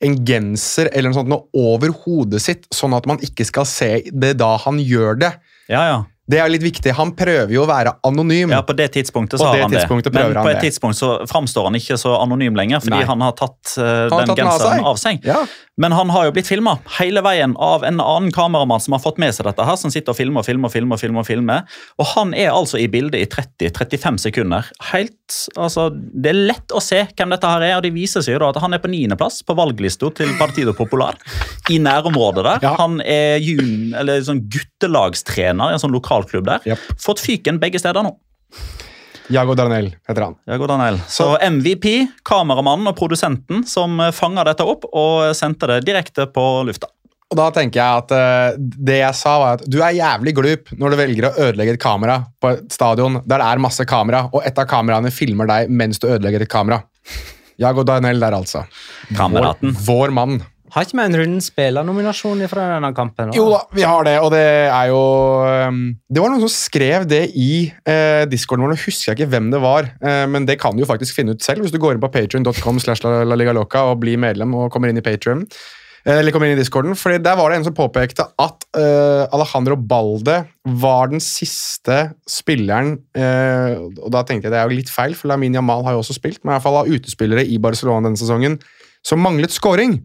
en genser eller noe sånt noe over hodet sitt, sånn at man ikke skal se det da han gjør det. Ja, ja. Det er litt viktig. Han prøver jo å være anonym. Ja, på det tidspunktet så På har det han det. tidspunktet Men prøver han på et det. tidspunkt så framstår han ikke så anonym lenger, fordi Nei. han har tatt uh, har den tatt den av genseren seg. av seg. Ja. Men han har jo blitt filmet hele veien av en annen kameramann som har fått med seg dette her, som sitter og filmer og filmer og filmer, filmer, og filmer. Og han er altså i bildet i tretti til trettifem sekunder. Helt, altså, det er lett å se hvem dette her er, og det viser seg jo da at han er på niende plass på valglisto til Partido Popular i nærområdet der. Ja. Han er jun, eller sånn guttelagstrener i en sånn lokalklubb der. Yep. Fått fyken begge steder nå. Jago Darnell heter han. Ja, god Daniel. Så M V P, kameramannen og produsenten som fanger dette opp og sendte det direkte på lufta. Og da tenker jeg at uh, det jeg sa var at du er jævlig glup når du velger å ødelegge et kamera på et stadion der det er masse kamera, og et av kameraene filmer deg mens du ødelegger et kamera. Jago Darnell der altså. Kameraten. Vår, vår mann. Har ikke vi en runden spillernominasjon fra denne kampen? Da? Jo da, vi har det, og det er jo um, det var noen som skrev det i uh, Discorden vår, nå husker jeg ikke hvem det var, uh, men det kan du jo faktisk finne ut selv hvis du går inn på patreon dot com slash la liga loca og blir medlem og kommer inn i Patreon. Eller kommer inn i Discorden, for der var det en som påpekte at uh, Alejandro Balde var den siste spilleren, uh, og da tenkte jeg det er jo litt feil, for Lamine Yamal har jo også spilt, men i hvert fall av utespillere i Barcelona denne sesongen, som manglet scoring.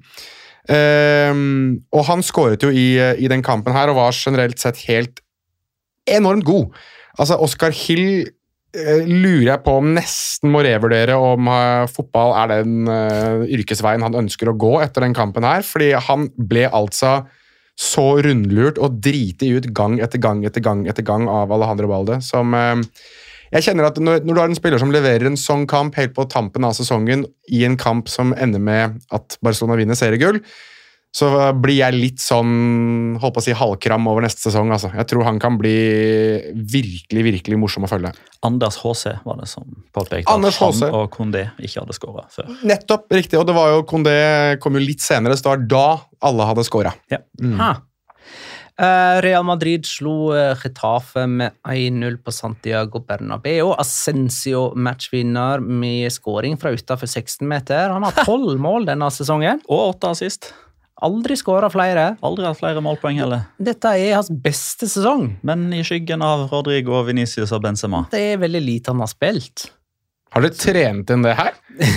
Uh, og han scoret jo i, i den kampen her, og var generelt sett helt enormt god. Altså, Oscar Hill uh, lurer jeg på om nesten må revurdere om uh, fotball er den uh, yrkesveien han ønsker å gå etter den kampen her, fordi han ble altså så rundlurt og driti ut gang etter gang etter gang etter gang av Alejandro Balde, som uh, jeg kjenner at når, når du har en spiller som leverer en sånn kamp helt på tampen av sesongen, i en kamp som ender med at Barcelona vinner seriegull, så blir jeg litt sånn, holdt på å si, halvkram over neste sesong. Altså. Jeg tror han kan bli virkelig, virkelig morsom å følge. Anders H C var det som påpekte Anders at H C. han og Kondé ikke hadde skåret før. Nettopp, riktig. Og det var jo, Kondé kom jo litt senere, så det var da alle hadde skåret. Ja. Mm. Ha. Uh, Real Madrid slo uh, Getafe med en null på Santiago Bernabeu. Asensio matchvinner med scoring fra utenfor seksten meter. Han har tolv mål denne sesongen. Og åtte assist. Aldri skåret flere. Aldri hatt flere målpoeng heller. Dette er hans beste sesong. Men i skyggen av Rodrigo, Vinicius og Benzema. Det er veldig lite han har spilt. Har du trent inn det her?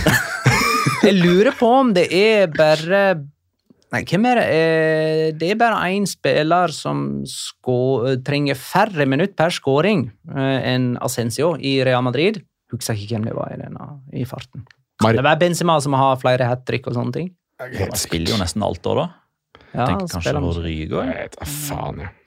Jeg lurer på om det er bare... Nei, hvem er det? Eh, Det er bare en spiller som skå- trenger færre minutter per scoring eh, enn Asensio i Real Madrid. Husker ikke hvem det var i denne i farten. Mar- Det var Benzema som har flere hat-trick og sånne ting. Han spiller jo nesten alt år da. Ja, Tenker kanskje spiller han- Rodrigo. Jeg vet da faen, ja.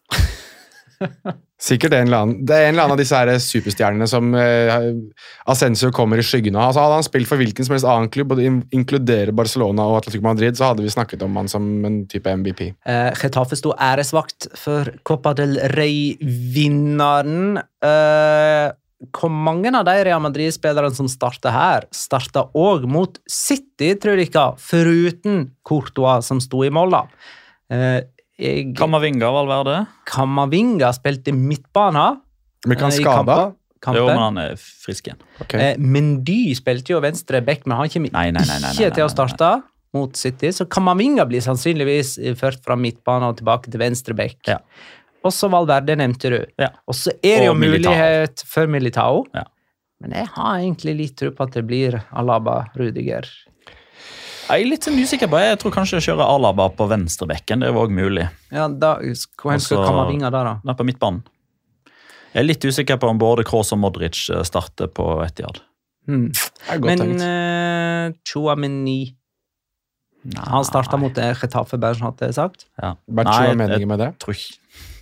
Sikkert en eller annen. Det er en eller annen av disse her superstjernene som eh, Asensio kommer i skyggen av. Altså, hadde han spilt for hvilken som helst annen klubb, og in- inkludere Barcelona og Atletico Madrid, så hadde vi snakket om han som en type M V P. Eh, Getafe sto æresvakt for Copa del Rey-vinneren. Eh, hvor mange av de Real Madrid-spillerne som startet her, startet også mot City, tror jeg ikke, foruten Courtois som sto i mål da. Eh, jeg, Kamavinga, Valverde. Kamavinga spilte midtbana. Blir ikke han eh, i skada? kampen. Jo, kampen. men han er frisk igjen. Ok. Eh, Mendy spilte jo venstre back, men han kommer Nei, nei, nei, nei, nei, ikke nei, til å nei, starte mot City, så Kamavinga blir sannsynligvis ført fra midtbana og tilbake til venstre back. Ja. Og så Valverde nevnte du. Ja. Og så er det jo Og Militao. mulighet for Militao. Ja. Men jeg har egentlig litt tro på at det blir Alaba, Rudiger. Jeg er litt sånn usikker på. Jeg tror kanskje jeg kjører Alaba på venstrebekken. Det er jo også mulig. Ja, da, Hvor skal Altså- Kamavinga da, da? Nei, på midtbanen. Jeg er litt usikker på om både Kroos og Modric starter på Etihad. Hmm. Det er godt Men tenkt. uh, Chouameni Han starta mot det Getafe, bare sånn at det er sagt. Ja. Bert, Nei, hva er jeg- meningen med det? Tror ikke.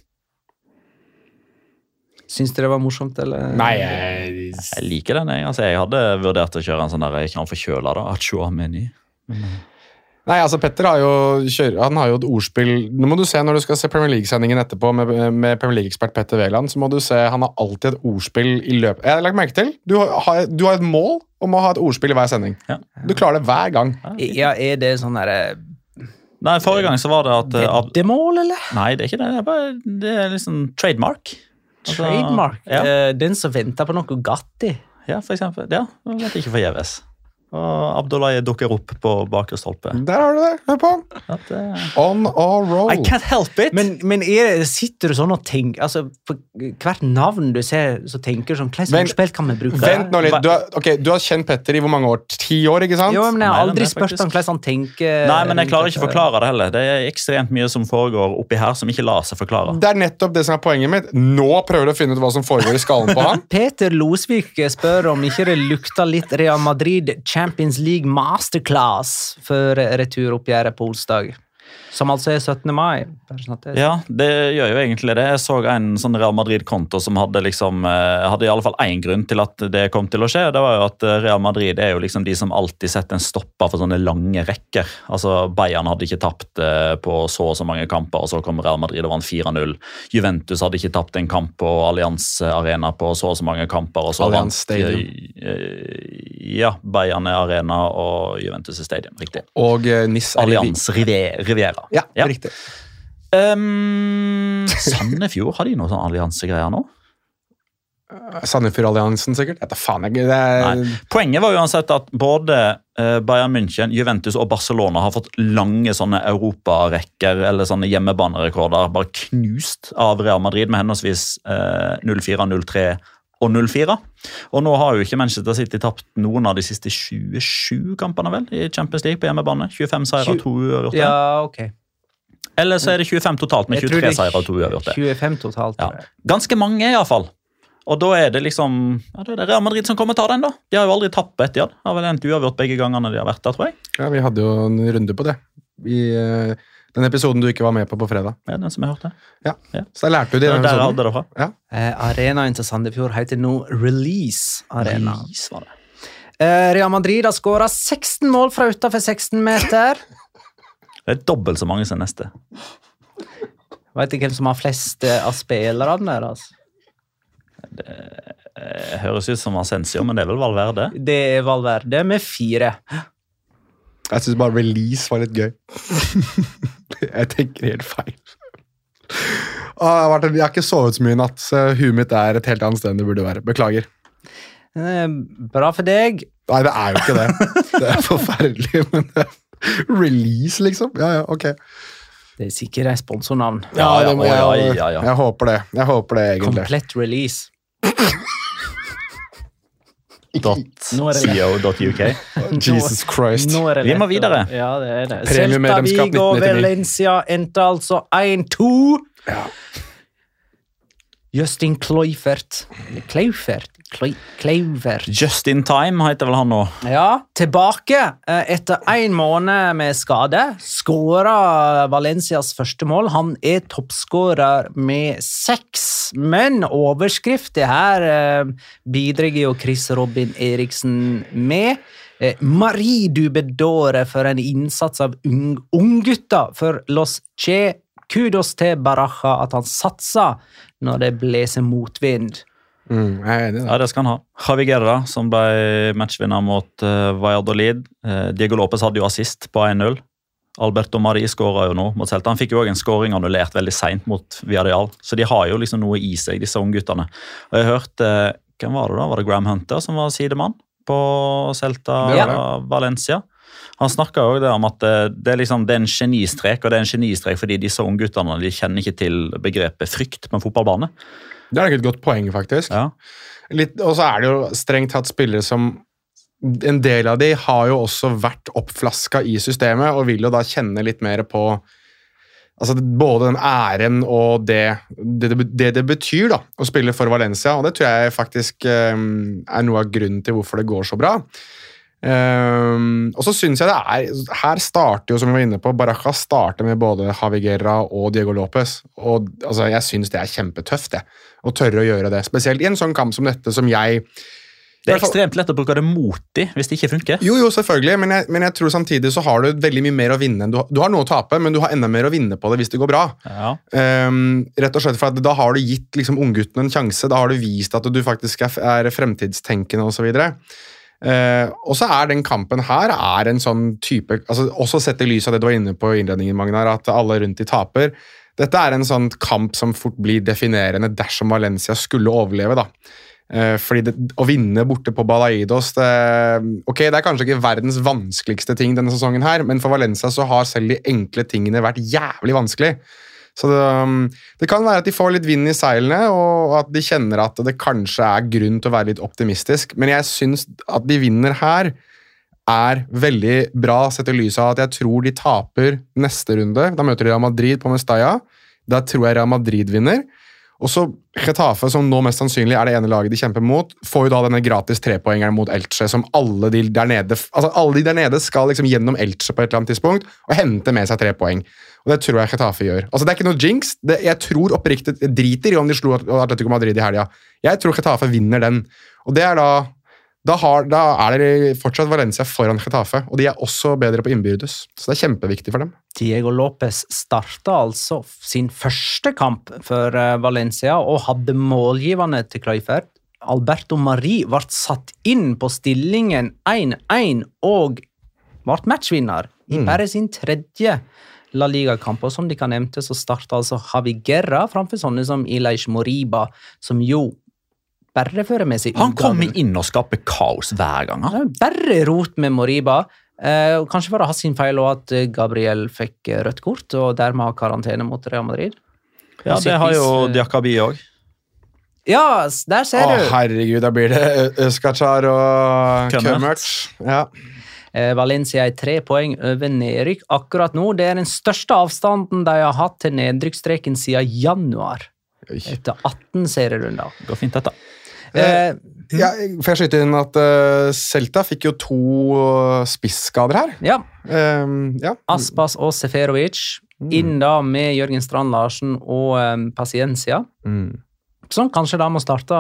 Syns dere det var morsomt, eller? Nei, jeg... Jeg liker den. Jeg, altså, jeg hadde vurdert å kjøre en sånn der jeg kan forkjøle da. Chouameni. Nei, altså Petter har jo, kjører, han har jo et ordspill. Nå må du se når du skal se Premier League-sendingen etterpå med, med Premier League-ekspert Petter Wæland, så må du se, han har alltid et ordspill i løpet. Jeg har lagt merke til, du har, du har et mål om å ha et ordspill i hver sending. Ja. Du klarer det hver gang. Ja, er det sånn derre Nei, forrige gang så var det at uh, veddemål, eller? Nei, det er ikke det. Det er, bare, det er liksom trademark. Altså, Trademark? Ja, Eh, Den som venter på noe Gatti. ja, for eksempel. Ja, det vet jeg ikke forgjeves. og Abdoulaye dukker opp på bakre stolpe. Der har du det, hør på. At, uh, On a roll. I can't help it! Men, men er, det- sitter du sånn og tenker altså, på hvert navn du ser, så tenker du sånn, hva slags Vent- ordspill kan vi bruke? Vent nå litt, du har, ok, du har kjent Petter i hvor mange år? Ti år, ikke sant? Jo, men jeg har Nei, aldri det er spurt faktisk- om hvordan han tenker. Nei, men jeg klarer ikke å forklare det heller. Det er ekstremt mye som foregår oppi her som ikke lar seg forklare. Det er nettopp det som er poenget mitt. Nå prøver du å finne ut hva som foregår i skallen på han. Peter Losvik spør om ikke det lukter litt Real Madrid Champions League Masterclass for returoppgjøret på onsdag. Som altså er syttende mai. Bare sånn at det- Ja, det gjør jo egentlig det. Jeg så en sånn Real Madrid-konto som hadde liksom, eh, hadde i alle fall én grunn til at det kom til å skje. Det var jo at eh, Real Madrid er jo liksom de som alltid setter en stopper for sånne lange rekker. Altså, Bayern hadde ikke tapt eh, på så og så mange kamper, og så kom Real Madrid og vant fire null. Juventus hadde ikke tapt en kamp på Allianz Arena på så og så mange kamper, og så Allianz vant Stadium. eh, Ja, Bayern er Arena og Juventus er Stadium, riktig. Og uh, Nis er i- Allianz Rive- Riviera. Ja, Ja. riktig. Um, Sandefjord, har de noen sånn alliansegreier nå? Sandefjord-alliansen, sikkert. Jeg vet da faen ikke. Det er... Nei. Poenget var uansett at både eh, Bayern München, Juventus og Barcelona har fått lange sånne europarekker eller sånne hjemmebanerekorder bare knust av Real Madrid med henholdsvis eh, null fire, null tre og null fire. Og nå har jo ikke Manchester City tapt noen av de siste tjuesju kampene vel i Champions League på hjemmebane. tjuefem seier og to uavgjorte. Ja, ok. Eller så er det tjuefem totalt med Jeg tror tjuetre det er seier og to uavgjorte. tjuefem totalt. Ja. tror jeg. Ganske mange i hvert fall. Og da er det liksom ja, da er det Real Madrid som kommer til å ta den da. De har jo aldri tapt på Etihad. Har vel endt uavgjort begge gangene de har vært der, tror jeg. Ja, vi hadde jo en runde på det. I uh, den episoden du ikke var med på på fredag. Ja, den som jeg hørte. Ja, Ja. så der lærte du det i Det den var der jeg episoden. hadde det fra. Ja. Eh, arenaen til Sandefjord heter nå Release Arena. Nice var det. Eh, Real Madrid har skåret seksten mål fra utenfor seksten meter. Det er dobbelt så mange som neste. Vet ikke hvem som har flest eh, av spillerne der, altså. Det høres ut som Asensio, men det er vel Valverde. Det er Valverde med fire. Jeg synes bare release var litt gøy. Jeg tenker helt feil. Åh, jeg, har vært, jeg har ikke sovet så mye i natt, så huet mitt er et helt annet sted enn det burde være. Beklager. Eh, bra for deg. Nei, det er jo ikke det. Det er forferdelig, men det release, liksom. Ja, ja, ok. Det er sikkert et sponsornavn. Ja, ja, det må ja, jeg, ja, ja. jeg håper det. Jeg håper det, egentlig. Komplett release. Nå er det co dot u k. Jesus Christ. Nå er det Vi må lett å- videre. Ja, det er det. Celta Premiummedlemskap Vigo og nitten nittini. Valencia endte altså én to. Justin Kluivert. Kluivert? Klui- Kluivert. Just in time heter vel han nå. Ja, tilbake eh, etter en måned med skade. Skåra Valencias første mål. Han er toppskårer med seks. Men overskriften her eh, bidrar jo Chris Robin Eriksen med. Eh, Marie Dubedore for en innsats av ung, unggutta for Los Che. Kudos til Baraja at han satsa når det bleser motvind. Mm, jeg er enig i det. Ja, det skal han ha. Javi Guerra, som ble matchvinner mot uh, Valladolid. Uh, Diego Lopez hadde jo assist på én null. Alberto Mari skåra jo nå mot Celta. Han fikk jo også en skåring annullert veldig sent mot Villarreal. Så de har jo liksom noe i seg, disse ungguttene. Og jeg hørte, uh, hvem var det da? Var det Graham Hunter som var sidemann på Celta Det var det. Valencia? Han snakket jo det om at det er, liksom, det er en genistrek, og det er en genistrek fordi disse ungguttene de kjenner ikke til begrepet frykt på en fotballbane. Det er ikke et godt poeng, faktisk. Ja. Litt, og så er det jo strengt tatt spillere som en del av de har jo også vært oppflaska i systemet, og vil jo da kjenne litt mer på altså både den æren og det det, det det betyr da, å spille for Valencia, og det tror jeg faktisk um, er noe av grunnen til hvorfor det går så bra. Um, og så synes jeg det er her starter jo, som vi var inne på, Baraja starter med både Javi Guerra og Diego Lopez, og altså, jeg synes det er kjempetøft det, å tørre å gjøre det, spesielt i en sånn kamp som dette som jeg Det er ekstremt lett å bruke det mot de hvis det ikke funker. jo, jo, selvfølgelig, men jeg, men jeg tror samtidig så har du veldig mye mer å vinne. Du, du har noe å tape, men du har enda mer å vinne på det hvis det går bra. Ja. Um, rett og slett for at da har du gitt liksom, ungguttene en sjanse, da har du vist at du faktisk er, er fremtidstenkende og så videre. Uh, og så er den kampen her er en sånn type, altså også sett i lys av det du var inne på i innledningen, Magnar, at alle rundt de taper. Dette er en sånn kamp som fort blir definerende dersom Valencia skulle overleve da. Uh, fordi det, å vinne borte på Balaidos det, ok, det er kanskje ikke verdens vanskeligste ting denne sesongen her, men for Valencia så har selv de enkle tingene vært jævlig vanskelig. Så det, um, det kan være at de får litt vind i seilene, og at de kjenner at det kanskje er grunn til å være litt optimistisk. Men jeg synes at de vinner her er veldig bra sett i lyset av at jeg tror de taper neste runde. Da møter de Real Madrid på Mestalla. Da tror jeg Real Madrid vinner. Og så Getafe, som nå mest sannsynlig er det ene laget de kjemper mot, får jo da denne gratis trepoengeren mot Elche, som alle de der nede altså alle de der nede skal liksom gjennom Elche på et eller annet tidspunkt og hente med seg tre poeng. Og det tror jeg Getafe gjør. Altså Det er ikke noe jinx. Det, jeg tror oppriktig jeg driter i om de slo Atletico Madrid i helga. Jeg tror Getafe vinner den. Og det er da Da, har, da er det fortsatt Valencia foran Getafe, og de er også bedre på innbyrdes. Så det er kjempeviktig for dem. Diego Lopez startet altså sin første kamp for Valencia og hadde målgivende til Kluivert. Alberto Marí ble satt inn på stillingen én én og ble matchvinner i Mm. bare sin tredje La Liga-kamp. Og som de kan nevnte, så startet altså Javi Guerra framfor sånne som Ilaish Moriba, som jo bare fører med seg Han kommer inn og skaper kaos hver gang. Ja, bare rot med Moriba. Eh, kanskje var det hans sin feil også at Gabriel fikk rødt kort, og dermed har karantene mot Real Madrid. Ja, det har jo Diakabi også. Ja, der ser Å, du. herregud, da blir det Øskachar og Kømmert. Kømmert. Ja. Eh, Valencia er tre poeng over nedrykk akkurat nå. Det er den største avstanden de har hatt til nedrykkstreken siden januar. Oi. Etter atten serierunder. Går fint dette. Eh, Ja, får jeg skyte inn at uh, Celta fikk jo to uh, spissskader her. ja, Um, ja. Aspas og Seferovic. Inn da med Jørgen Strand Larsen og um, Paciencia. Mm. Som kanskje da må starte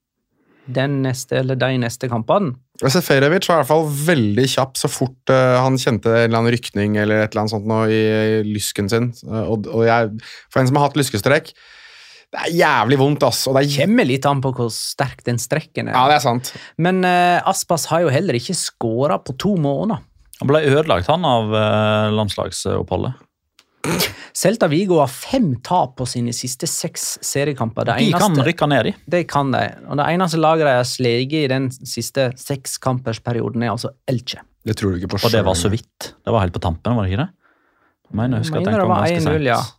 den neste, eller de neste kampene. Seferovic var i hvert fall veldig kjapp så fort uh, han kjente en eller annen rykning eller et eller annet sånt nå i, i lysken sin. Uh, og, og jeg, for en som har hatt lyskestrekk, det er jævlig vondt, ass. Og det er Kommer litt an på hvor sterk den strekken er. Ja, det er sant. Men uh, Aspas har jo heller ikke skåret på to måneder. Han ble ødelagt han av eh, landslagsoppholdet. Celta Vigo har fem tap på sine siste seks seriekamper. Det De kan eneste, rykke ned i. det kan de. Og det eneste laget de har sleget i den siste sekskampersperioden er altså Elche. Det tror du ikke på Og det var selv. så vidt. Det var helt på tampen, var det ikke det? Jeg mener, jeg husker Jeg at den mener det kom var ganske én null, sent. ja.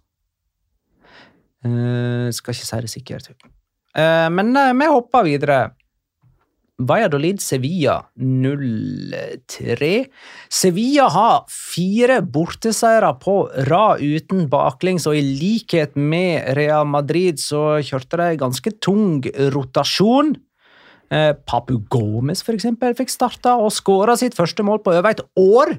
Uh, skal ikke si det sikkert. Uh, men uh, vi hopper videre. Valladolid-Sevilla null tre. Sevilla har fire borteseiere på rad uten baklengs, og i likhet med Real Madrid så kjørte de ganske tung rotasjon. Uh, Papu Gomez for eksempel fikk starta og skåret sitt første mål på over et år.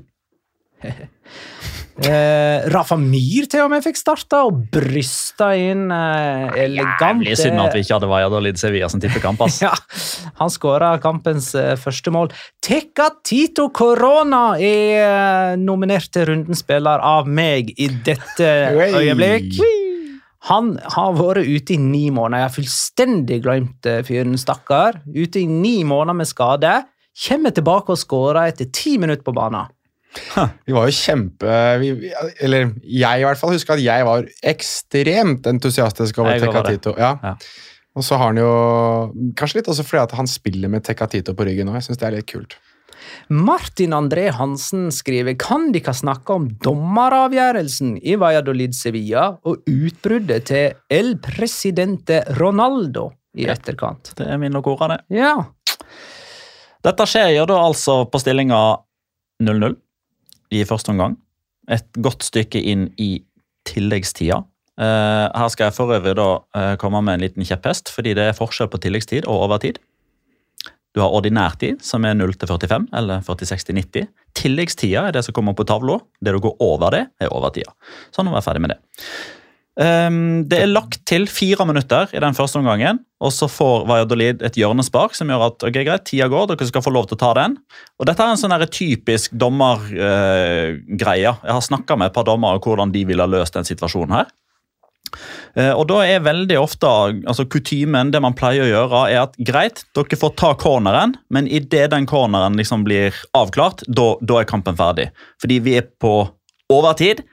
Eh, Rafa Mir til og med fikk starta og brysta inn eh, elegant. Jævlig synd at vi ikke hadde Valladolid Sevilla som tippekamp, ass. Ja, han skåra kampens eh, første mål. Tecatito Corona er eh, nominert til rundens spiller av meg i dette Oi. øyeblikk. Han har vært ute i ni måneder. Jeg har fullstendig glemt eh, fyren, stakkar. Ute i ni måneder med skade. Kommer tilbake og skårer etter ti minutter på banen. Vi var jo kjempe vi, Eller jeg i hvert fall husker at jeg var ekstremt entusiastisk over Jeg var det. Tecatito. Ja. Ja. Og så har han jo kanskje litt også fordi at han spiller med Tecatito på ryggen nå. Jeg synes det er litt kult. Martin André Hansen skriver: Kan de ikke snakke om dommeravgjørelsen i Valladolid Sevilla og utbruddet til El Presidente Ronaldo i Ja. etterkant? Det er min og Cora, det. Ja. Dette skjer jo da altså på stillinga null null i første omgang. Et godt stykke inn i tilleggstida. Eh, her skal jeg for øvrig da eh, komme med en liten kjepphest, fordi det er forskjell på tilleggstid og overtid. Du har ordinær tid, som er null til førtifem, eller førtiseks til nitti. Tilleggstida er det som kommer på tavla. Det du går over det, er overtida. Så nå er jeg ferdig med det. Um, det er lagt til fire minutter i den første omgangen, og så får Valladolid et hjørnespark som gjør at ok, greit, tida går, dere skal få lov til å ta den. Og dette er en sånn her typisk dommergreie. Uh, Jeg har snakket med et par dommere om hvordan de ville ha løst den situasjonen her. Uh, og da er veldig ofte altså kutymen, det man pleier å gjøre, er at greit, dere får ta corneren, men i det den corneren liksom blir avklart, da, da er kampen ferdig. Fordi vi er på overtid.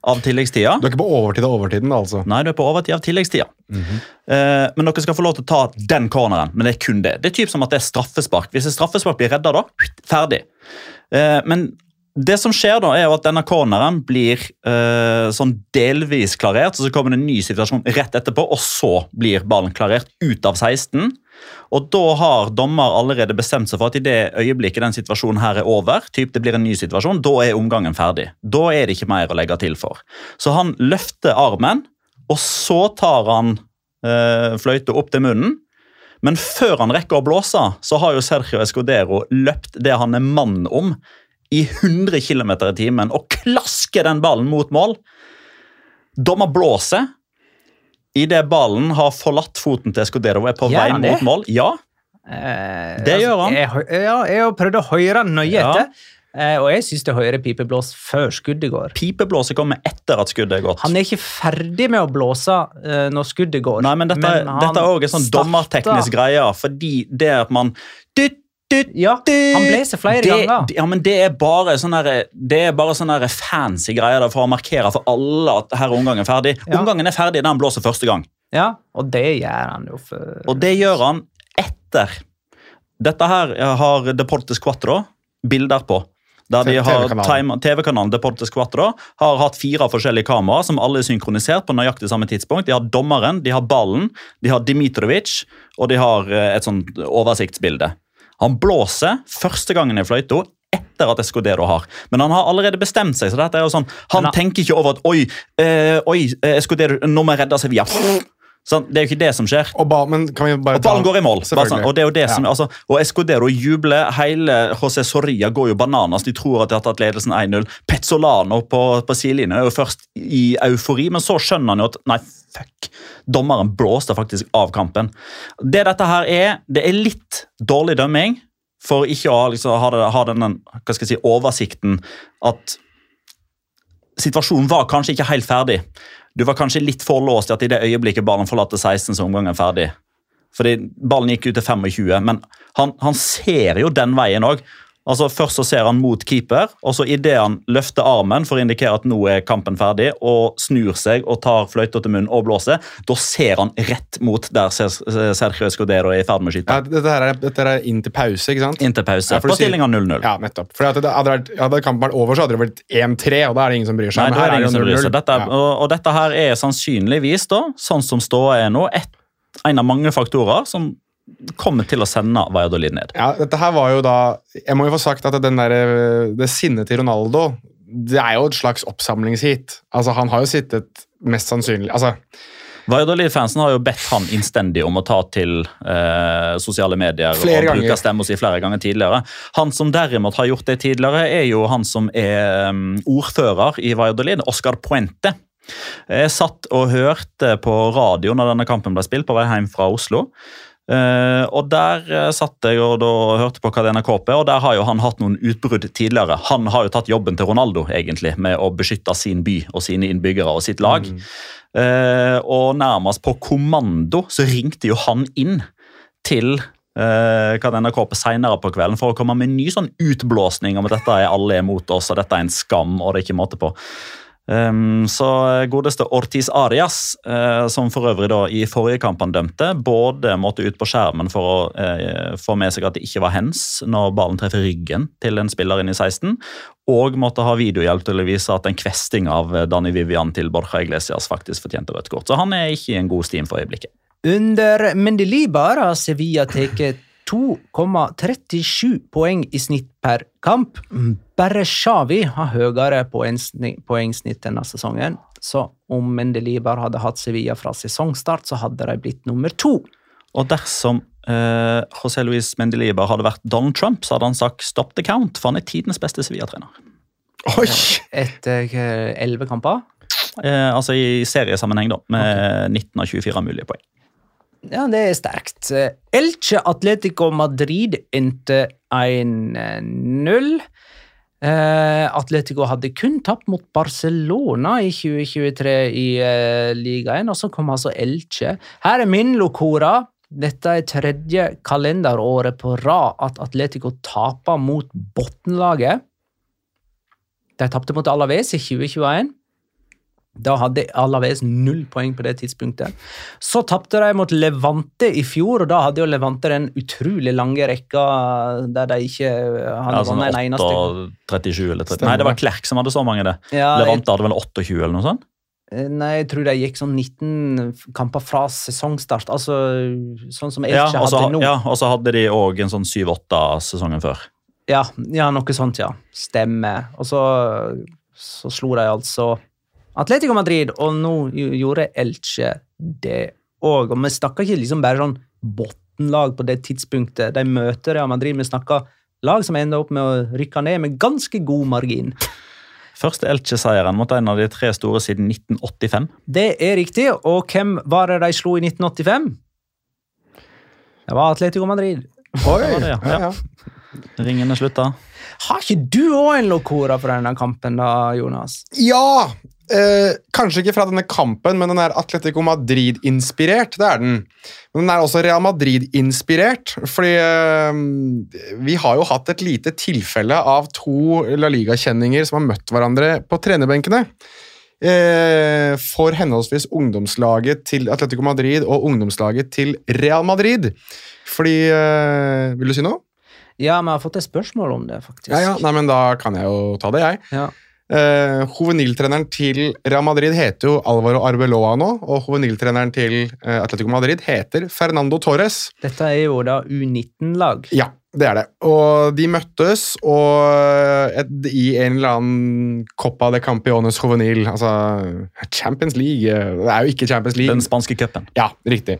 av tilleggstida. Du er ikke på overtid av overtiden, altså? Nei, du er på overtid av tilleggstida. Mm-hmm. Eh, men dere skal få lov til å ta den corneren, men det er kun det. Det er typ som at det er straffespark. Hvis et straffespark blir redda da, ferdig. Eh, men det som skjer da, er jo at denne corneren blir eh, sånn delvis klarert, så så kommer det en ny situasjon rett etterpå, og så blir ballen klarert ut av seksten. Og da har dommer allerede bestemt seg for at i det øyeblikket den situasjonen her er over, typ det blir en ny situasjon, da er omgangen ferdig. Da er det ikke mer å legge til for. Så han løfter armen, og så tar han eh, fløyte opp til munnen. Men før han rekker å blåse, så har jo Sergio Escudero løpt det han er mann om, i hundre kilometer i timen og klasker den ballen mot mål. Dommer blåser i det ballen har forlatt foten til Escudero og er på vei mot mål. Ja, eh, det gjør han. Jeg, ja, jeg har prøvd å høre nøye etter, ja. eh, og jeg synes det hører pipeblås før skuddet går. Pipeblåset kommer etter at skuddet er gått. Han er ikke ferdig med å blåse eh, når skuddet går. Nei, men dette, men dette er også en sånn dommerteknisk greie, fordi det at man... Dytt, Ja, han blæser flere det, ganger. Ja, men det er bare sånne, det er bare sånne fancy greier der, for å markere for alle at her er omgangen ferdig. Ja. Omgangen er ferdig da han blåser første gang. Ja, og det gjør han jo for... Og det gjør han etter. Dette her har Deportes Quattro bilder på. Der de har T V-kanalen Deportes Quattro har hatt fire forskjellige kameraer som alle er synkronisert på nøyaktig samme tidspunkt. De har dommeren, de har ballen, de har Dimitrovic, og de har et sånt oversiktsbilde. Han blåser første gangen i fløyta etter at Escudero har. Men han har allerede bestemt seg, så dette er jo sånn, han, han tenker ikke over at oi, eh, oi Escudero, nå må jeg redde Sevilla. Sånn, det er jo ikke det som skjer. Og, ba, men kan vi bare og ballen ta... går i mål. Sånn, og det er jo det som, ja. altså, og Escudero jubler, hele José Zorrilla går jo bananas, de tror at de har tatt ledelsen en null. Pezzolano på, på sidelinjen er jo først i eufori, men så skjønner han jo at, nei, fuck, dommeren blåste faktisk av kampen. Det dette her er, det er litt dårlig dømming, for ikke å liksom, ha, det, ha denne, hva skal jeg si, oversikten at situasjonen var kanskje ikke helt ferdig. Du var kanskje litt for låst at i det øyeblikket ballen forlater seksten, så omgangen er ferdig. Fordi ballen gikk ut til tjuefem, men han, han ser jo den veien også. Altså først så ser han mot keeper, og så i det han løfter armen for å indikere at nå er kampen ferdig, og snur seg og tar fløyta til munnen og blåser, da ser han rett mot der Sergio Escudero er i ferd med å skyte. Ja, dette, her er, dette er inn til pause, ikke sant? Inn til pause, ja, på stillingen null null. Ja, nettopp. For hadde, hadde, hadde kampen vært over, så hadde det vært én tre, og da er det ingen som bryr seg. Nei, da er det ingen som bryr seg. Dette, ja. og, og dette her er sannsynligvis da, sånn som ståa er nå, et, en av mange faktorer som kommer til å sende Valladolid ned. Ja, dette her var jo da, jeg må jo få sagt at den der, det sinnet til Ronaldo, det er jo et slags oppsamlingshit. Altså, han har jo sittet mest sannsynlig, altså... Valladolid-fansen har jo bedt han innstendig om å ta til eh, sosiale medier flere og bruke stemmen si flere ganger tidligere. Han som derimot har gjort det tidligere, er jo han som er um, ordfører i Valladolid, Oscar Puente. Jeg satt og hørte på radio når denne kampen ble spilt på vei hjem fra Oslo. Uh, og der uh, satt jeg og da hørte på Cadena Cope, og der har jo han hatt noen utbrudd tidligere. Han har jo tatt jobben til Ronaldo egentlig, med å beskytte sin by og sine innbyggere og sitt lag. Mm. Uh, og nærmest på kommando så ringte jo han inn til uh, Cadena Cope senere på kvelden for å komme med en ny sånn utblåsning om at dette er alle imot oss, og dette er en skam, og det er ikke måte på. Um, så godeste Ortiz Arias, uh, som for øvrig da i forrige kamp han dømte, både måtte ut på skjermen for å uh, få med seg at det ikke var hens når ballen treffer ryggen til en spiller inn i seksten, og måtte ha videohjelp til å vise at en kvesting av Dani Vivian til Borja Iglesias faktisk fortjente rødt kort. Så han er ikke i en god stim for øyeblikket. Under Mendilibar har Sevilla teket to komma trettisju poeng i snitt per kamp. Bare Xavi har høyere poengsnitt denne sesongen, så om Mendilibar hadde hatt Sevilla fra sesongstart, så hadde de blitt nummer to. Og dersom eh, José Luis Mendilibar hadde vært Donald Trump, så hadde han sagt stop the count, for han er tidens beste Sevilla-trener. Oi! Etter elleve kamper? Eh, altså i seriesammenheng da, med okay. nitten av tjuefire mulige poeng. Ja, det er sterkt. Elche Atletico Madrid endte en null. Eh, Atletico hadde kun tapt mot Barcelona i tjue tjuetre i eh, ligaen, og så kom altså Elche. Her er min lokora. Dette er tredje kalenderåret på rad at Atletico taper mot bottenlaget. De tapte mot Alaves i tjue tjueen. Da hadde Alaves null poeng på det tidspunktet. Så tappte de mot Levante i fjor, og da hadde jo Levante den utrolig lange rekka der de ikke hadde Ja, sånn vunnet en eneste. åtte trettisju eller tretti. Nei, det var Klerk som hadde så mange det. Ja, Levante hadde vel tjueåtte eller noe sånt? Nei, jeg tror de gikk sånn nitten kamper fra sesongstart, altså sånn som Elche Ja, og så hadde nå. ja, og så hadde de også en sånn syv åtte sesongen før. Ja, ja, noe sånt, ja. Stemmer. Og så, så slo de altså Atletico Madrid, og nå gjorde Elche det også. Og vi snakker ikke liksom bare sånn bottenlag på det tidspunktet. De møter Real Madrid, vi snakker lag som ender opp med å rykke ned med ganske god margin. Første Elche-seieren mot en av de tre store siden nitten åttifem. Det er riktig, og hvem var det de slo i nitten åttifem? Det var Atletico Madrid. Oi, Det var det, ja. ja, ja. Ringen er slutta. Har ikke du også en lokora for denne kampen da, Jonas? Ja! Eh, kanskje ikke fra denne kampen, men den er Atletico Madrid-inspirert. Det er den. Men den er også Real Madrid-inspirert, fordi eh, vi har jo hatt et lite tilfelle av to La Liga-kjenninger som har møtt hverandre på trenerbenkene. Eh, for henholdsvis ungdomslaget til Atletico Madrid og ungdomslaget til Real Madrid. Fordi eh, Vil du si noe? Ja, vi har fått et spørsmål om det, faktisk. Ja, ja. Nei, men da kan jeg jo ta det, jeg. Ja. Uh, Juveniltreneren til Real Madrid heter jo Alvaro Arbeloa nå, og juveniltreneren til uh, Atletico Madrid heter Fernando Torres. Dette er jo da U nitten-lag. Ja, det er det. Og de møttes og et, i en eller annen Copa de Campeones Juvenil, altså Champions League. Det er jo ikke Champions League. Den spanske cupen. Ja, riktig.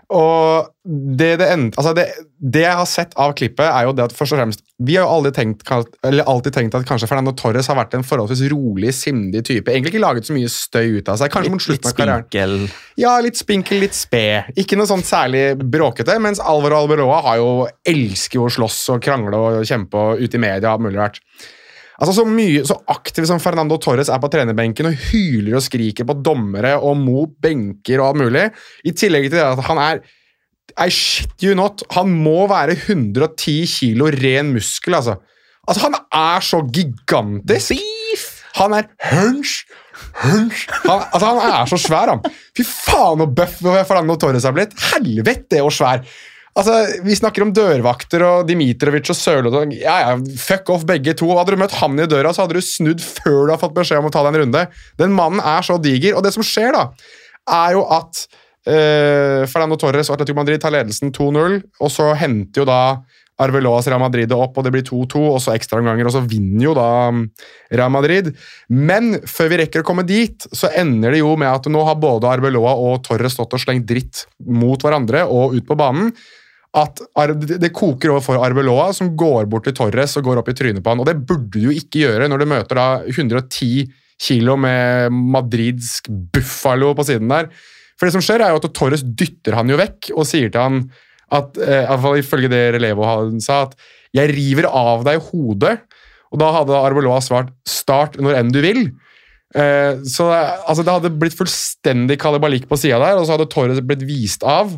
Og det, det, end, altså det, det jeg har sett av klippet er jo det at først og fremst, vi har jo aldri tenkt, eller alltid tenkt at kanskje Fernando Torres har vært en forholdsvis rolig, sindig type. Egentlig ikke laget så mye støy ut av seg. Kanskje mot slutten av karrieren. Litt spinkel. Ja, litt spinkel, litt sped. Ikke noe sånt særlig bråkete, mens Alvaro Arbeloa har jo elsker jo å slåss og krangle og kjempe og ut i media og mulig vært. Altså så mye, så aktiv som Fernando Torres er på trenerbenken og hyler og skriker på dommere og mot benker og alt mulig, i tillegg til det at han er I shit you not, han må være hundre og ti kilo ren muskel, altså. Altså, han er så gigantisk. Beef! Han er hunch, hunch. Han, altså, han er så svær, han. Fy faen og bøff Fernando Torres har blitt. Helvete og svær. Altså, vi snakker om dørvakter og Dimitrovic og Sørloth. Ja, ja, fuck off begge to. Hadde du møtt han i døra, så hadde du snudd før du har fått beskjed om å ta deg en runde. Den mannen er så diger, og det som skjer da, er jo at uh, Fernando Torres og Atletico Madrid tar ledelsen to null, og så henter jo da Arbeloas Real Madrid det opp, og det blir to to, og så ekstra ganger, og så vinner jo da Real Madrid. Men før vi rekker å komme dit, så ender det jo med at nå har både Arbeloa og Torres stått og slengt dritt mot hverandre og ut på banen, at det koker over for Arbeloa, som går bort til Torres og går opp i trynet på han, og det burde du jo ikke gjøre når du møter da hundre og ti kilo med madridsk buffalo på siden der. For det som skjer er jo at Torres dytter han jo vekk og sier til han at, eh, i hvert fall ifølge det Relevo sa, at jeg river av deg hodet, og da hadde Arbeloa svart start når enn du vil. Eh, så altså, det hadde blitt fullstendig kalabalik på siden der, og så hadde Torres blitt vist av,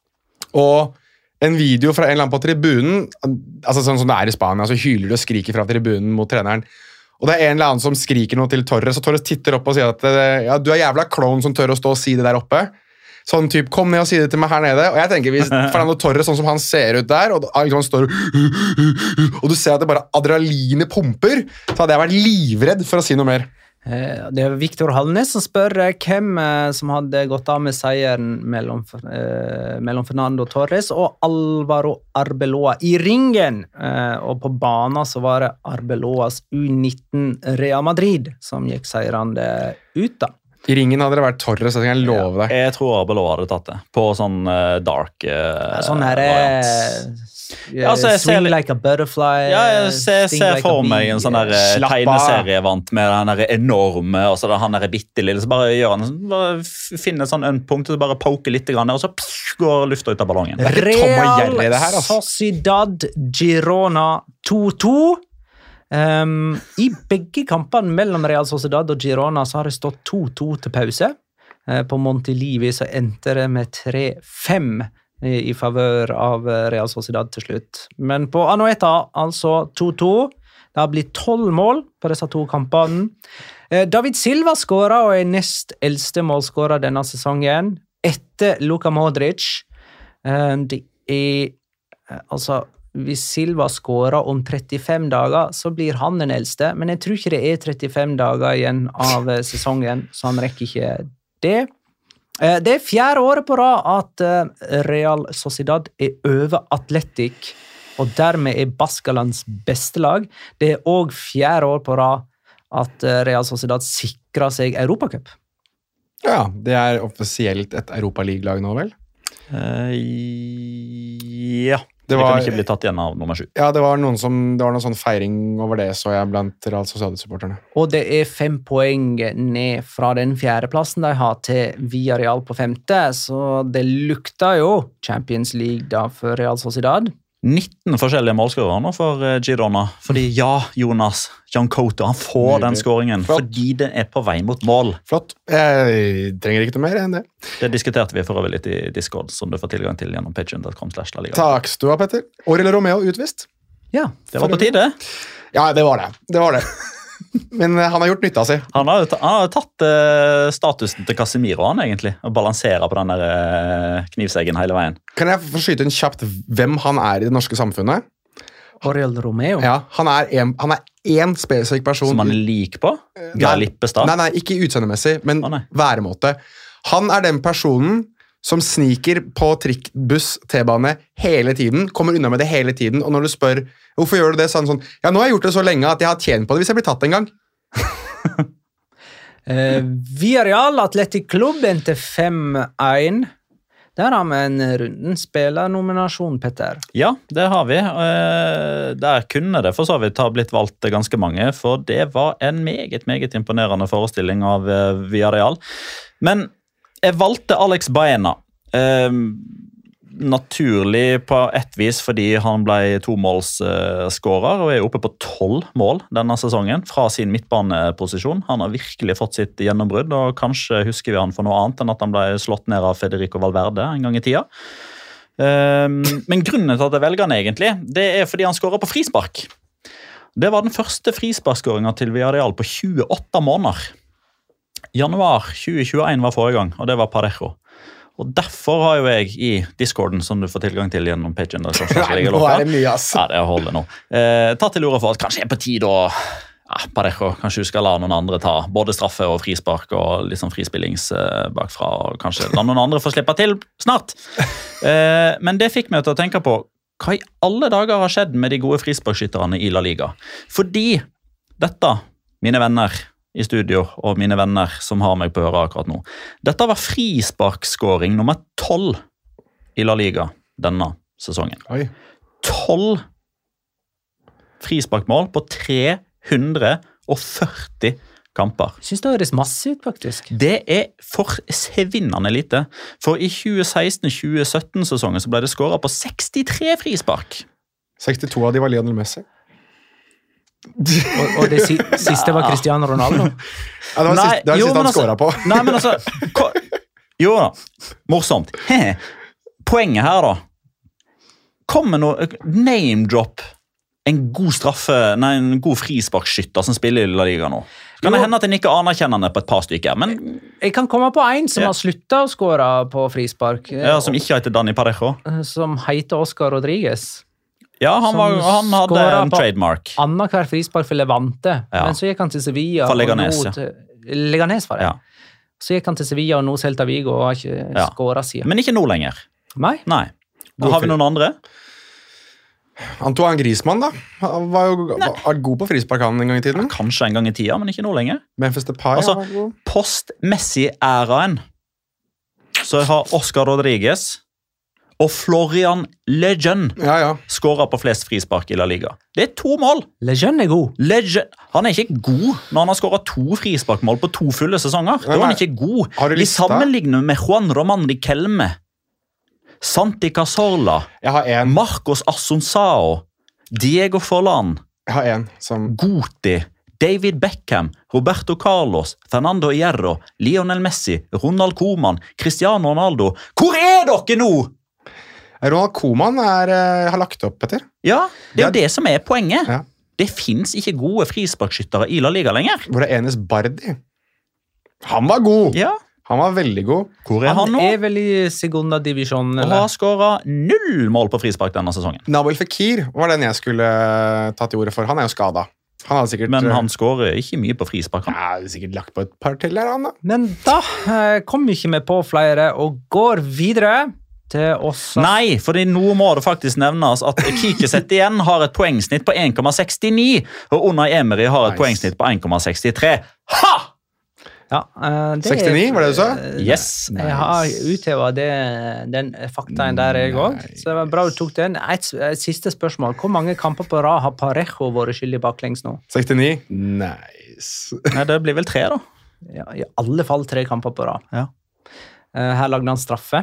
og en video fra en eller annen på tribunen, altså sånn som det er i Spania, så hyler du og skriker fra tribunen mot treneren. Og det er en eller annen som skriker noe til Torres, og Torres titter opp og sier at ja, du er jævla klovn som tør å stå og si det der oppe. Sånn typ, kom ned og si det til meg her nede. Og jeg tenker, hvis Fernando Torres, sånn som han ser ut der, og han står og du ser at det bare adrenalinet pumper, så hadde jeg vært livredd for å si noe mer. Det er Victor Hallnes som spør hvem som hadde gått av med seieren mellom, mellom Fernando Torres og Alvaro Arbeloa i ringen. Og på banen så var det Arbeloas U nitten Real Madrid som gikk seirende ut da. I ringen hadde det vært Torres, så kan jeg love deg. Jeg tror Arbeloa hadde tatt det, på sånn uh, dark uh, Sånn her ja, altså, swing ser, like a butterfly. Ja, jeg ser, ser like for meg en sånn der tegneserievant med den der enorme, og så han der bitte lille, så bare gjør han, bare finner et sånn øndpunkt, og så bare poker litt grann, og så pff, går lufta ut av ballongen. Real Sociedad Girona to to. Um, I begge kampene mellom Real Sociedad og Girona så har det stått to to til pause. Uh, på Montilivi så endte det med tre fem i, i favør av Real Sociedad til slutt. Men på Anoeta altså to to. Det har blitt tolv mål på disse to kampene. Eh, David Silva skåret og er nest eldste målskårer denne sesongen, etter Luka Modric. Eh, det er, eh, altså, hvis Silva skårer om trettifem dager, så blir han den eldste, men jeg tror ikke det er trettifem dager igjen av eh, sesongen, så han rekker ikke det. Eh, det er fjerde året på rad at eh, Real Sociedad er over Atletic, og dermed er Baskalands beste lag. Det er også fjerde år på rad at eh, Real Sociedad sikrer seg Europacup. Ja, det er offisielt et Europa League-lag nå, vel? Uh, ja. Det, Det var, var- kan ikke bli tatt igjen av nummer sju. Ja, det var noen som, det var noen sånn feiring over det, så jeg blant Real Sociedad-supporterne. Og det er fem poeng ned fra den fjerdeplassen de har til Villarreal på femte, så det lukter jo Champions League da for Real Sociedad. nitten forskjellige målskårere nå for eh, Girona. Fordi ja, Jonas, Jan Couto, han får Nydelig. den skåringen Flott. fordi det er på vei mot mål. Flott. Jeg trenger ikke noe mer enn det. Det diskuterte vi for øvrig litt i Discord, som du får tilgang til gjennom patreon punktum com slash la liga. Takk skal du ha, Petter. Aurelio Romeo utvist. Ja, Det var på tide. Ja, det var det. Det var det. Men eh, han har gjort nytta si. Han har jo ta, han har jo tatt eh, statusen til Casemiro, han egentlig, og balanserer på den der eh, knivseggen hele veien. Kan jeg få skyte inn kjapt hvem han er i det norske samfunnet? Oriol Romeo. Ja, Han er en, han er én spesifikk person. Som han er lik på. Nei. Geir Lippestad. Nei, nei, ikke utseendemessig, men Å, nei. væremåte. Han er den personen som sniker på trikk, buss, T-bane hele tiden, kommer unna med det hele tiden, og når du spør hvorfor gjør du det, så er han sånn, ja, nå har jeg gjort det så lenge at jeg har tjent på det hvis jeg blir tatt en gang. Eh, Villarreal Athletic Club endte fem én. Der har vi en runden spillernominasjon, Petter. Ja, det har vi. Eh, Der kunne det for så vidt ha blitt valgt ganske mange, for det var en meget, meget imponerende forestilling av eh, Villarreal. Men jeg valgte Alex Baena. Eh, naturlig på ett vis fordi han ble tomålsskårer og er oppe på tolv mål denne sesongen fra sin midtbaneposisjon. Han har virkelig fått sitt gjennombrudd, og kanskje husker vi han for noe annet enn at han ble slått ned av Federico Valverde en gang i tida. Um, men grunnen til at jeg velger han egentlig, det er fordi han skårer på frispark. Det var den første frisparkskåringen til Villarreal på tjueåtte måneder. Januar tjue tjueén var forrige gang, og det var Parejo. Og derfor har jo jeg i Discorden, som du får tilgang til gjennom Patreon, der, Nei, nå er det mye, ass. ja, det holder nå. Eh, tatt til orde for at kanskje er på tid å ja, Parejo, kanskje du skal la noen andre ta både straffe og frispark og litt sånn frispillings eh, bakfra, og kanskje la noen andre få slippe til snart. Eh, men det fikk meg til å tenke på hva i alle dager har skjedd med de gode frisparkskytterne i La Liga. Fordi dette, mine venner i studio og mine venner som har meg på øret akkurat nå, dette var frisparkskåring nummer tolv i La Liga denne sesongen. Oi. tolv frisparkmål på tre hundre og førti kamper. Jeg synes det høres masse ut, faktisk. Det er forsvinnende lite. For i tjue seksten tjue sytten-sesongen så ble det skåret på sekstitre frispark. sekstito av de var Lionel Messi. Og, og det si, siste var Cristiano Ronaldo. Ja, det var Nei, siste, det var jo, siste men han altså- skåret på. Nei, men altså ko- Jo da, morsomt. Poenget her da, kom med noe name-drop, en god straffe, nei, en god frisparkskytter som spiller i La Liga nå. Kan det Jo. hende at en ikke anerkjenner det på et par stykker, men Jeg kan komme på en som Ja. har sluttet å skåre på frispark, ja, som ikke heter Dani Parejo. eh, som heter Oscar Rodriguez. Ja, han, Som var, han hadde skåret en på- trademark. Annenhver frispark for Levante, Ja. men så gikk han til Sevilla. For Leganes, og nå ja. til, Leganes var det. Ja. Så gikk han til Sevilla og nå Celta Vigo og har ikke Ja. skåret siden. Men ikke nå lenger. Nei? Nei. God Har vi fri- noen andre? Antoine Griezmann, da. Han var jo var god på frispark han en gang i tiden. Kanskje en gang i tida, men ikke nå lenger. Memphis Depay Altså, var god. Post-Messi-æraen så har Oscar Rodriguez og Florian Lejeune Ja, ja. skåret på flest frispark i La Liga. Det er to mål. Lejeune er god. Lejeune, han er ikke god når han har skåret to frisparkmål på to fulle sesonger. Da er han Nei, ikke god. har du Vi lista? sammenligner med Juan Román Riquelme, Santi Cazorla, Jeg har en, Marcos Assunção, Diego Forlan, jeg har en som Guti, David Beckham, Roberto Carlos, Fernando Hierro, Lionel Messi, Ronald Koeman, Cristiano Ronaldo. Hvor er dere nå?! Ronald Koeman er, eh, har lagt opp, Petter. Ja, det er jo Ja. det som er poenget. Ja. det finnes ikke gode frisparkskyttere i La Liga lenger. Hvor er Enes Bardi? Han var god! Ja. Han var veldig god. Hvor er han, Han nå? er vel i segunda divisjon, Og eller? har skåret null mål på frispark denne sesongen. Nabil Fekir var den jeg skulle ta til ordet for. Han er jo skadet. Han hadde sikkert... Men han skårer ikke mye på frispark. Han. Ja, sikkert lagt på et par til der, han da. Men da eh, kommer ikke vi på flere, og går videre til oss. Nei, fordi nå må det faktisk nevnes at Kikiset igjen har et poengsnitt på en komma sekstini, og Unai Emery har et Nice. poengsnitt på en komma sekstitre. Ha! Ja, eh, det sekstini, var det du sa? eh, Yes. Jeg har uthevet det, den faktaen der jeg også, Nice. så det var bra du tok den. Et, et siste spørsmål. Hvor mange kamper på rad har Parejo vært skyldig baklengs nå? sekstini? Nice. Nei, det blir vel tre, da. Ja, i alle fall tre kamper på rad. Ja. Eh, her lagde han straffe.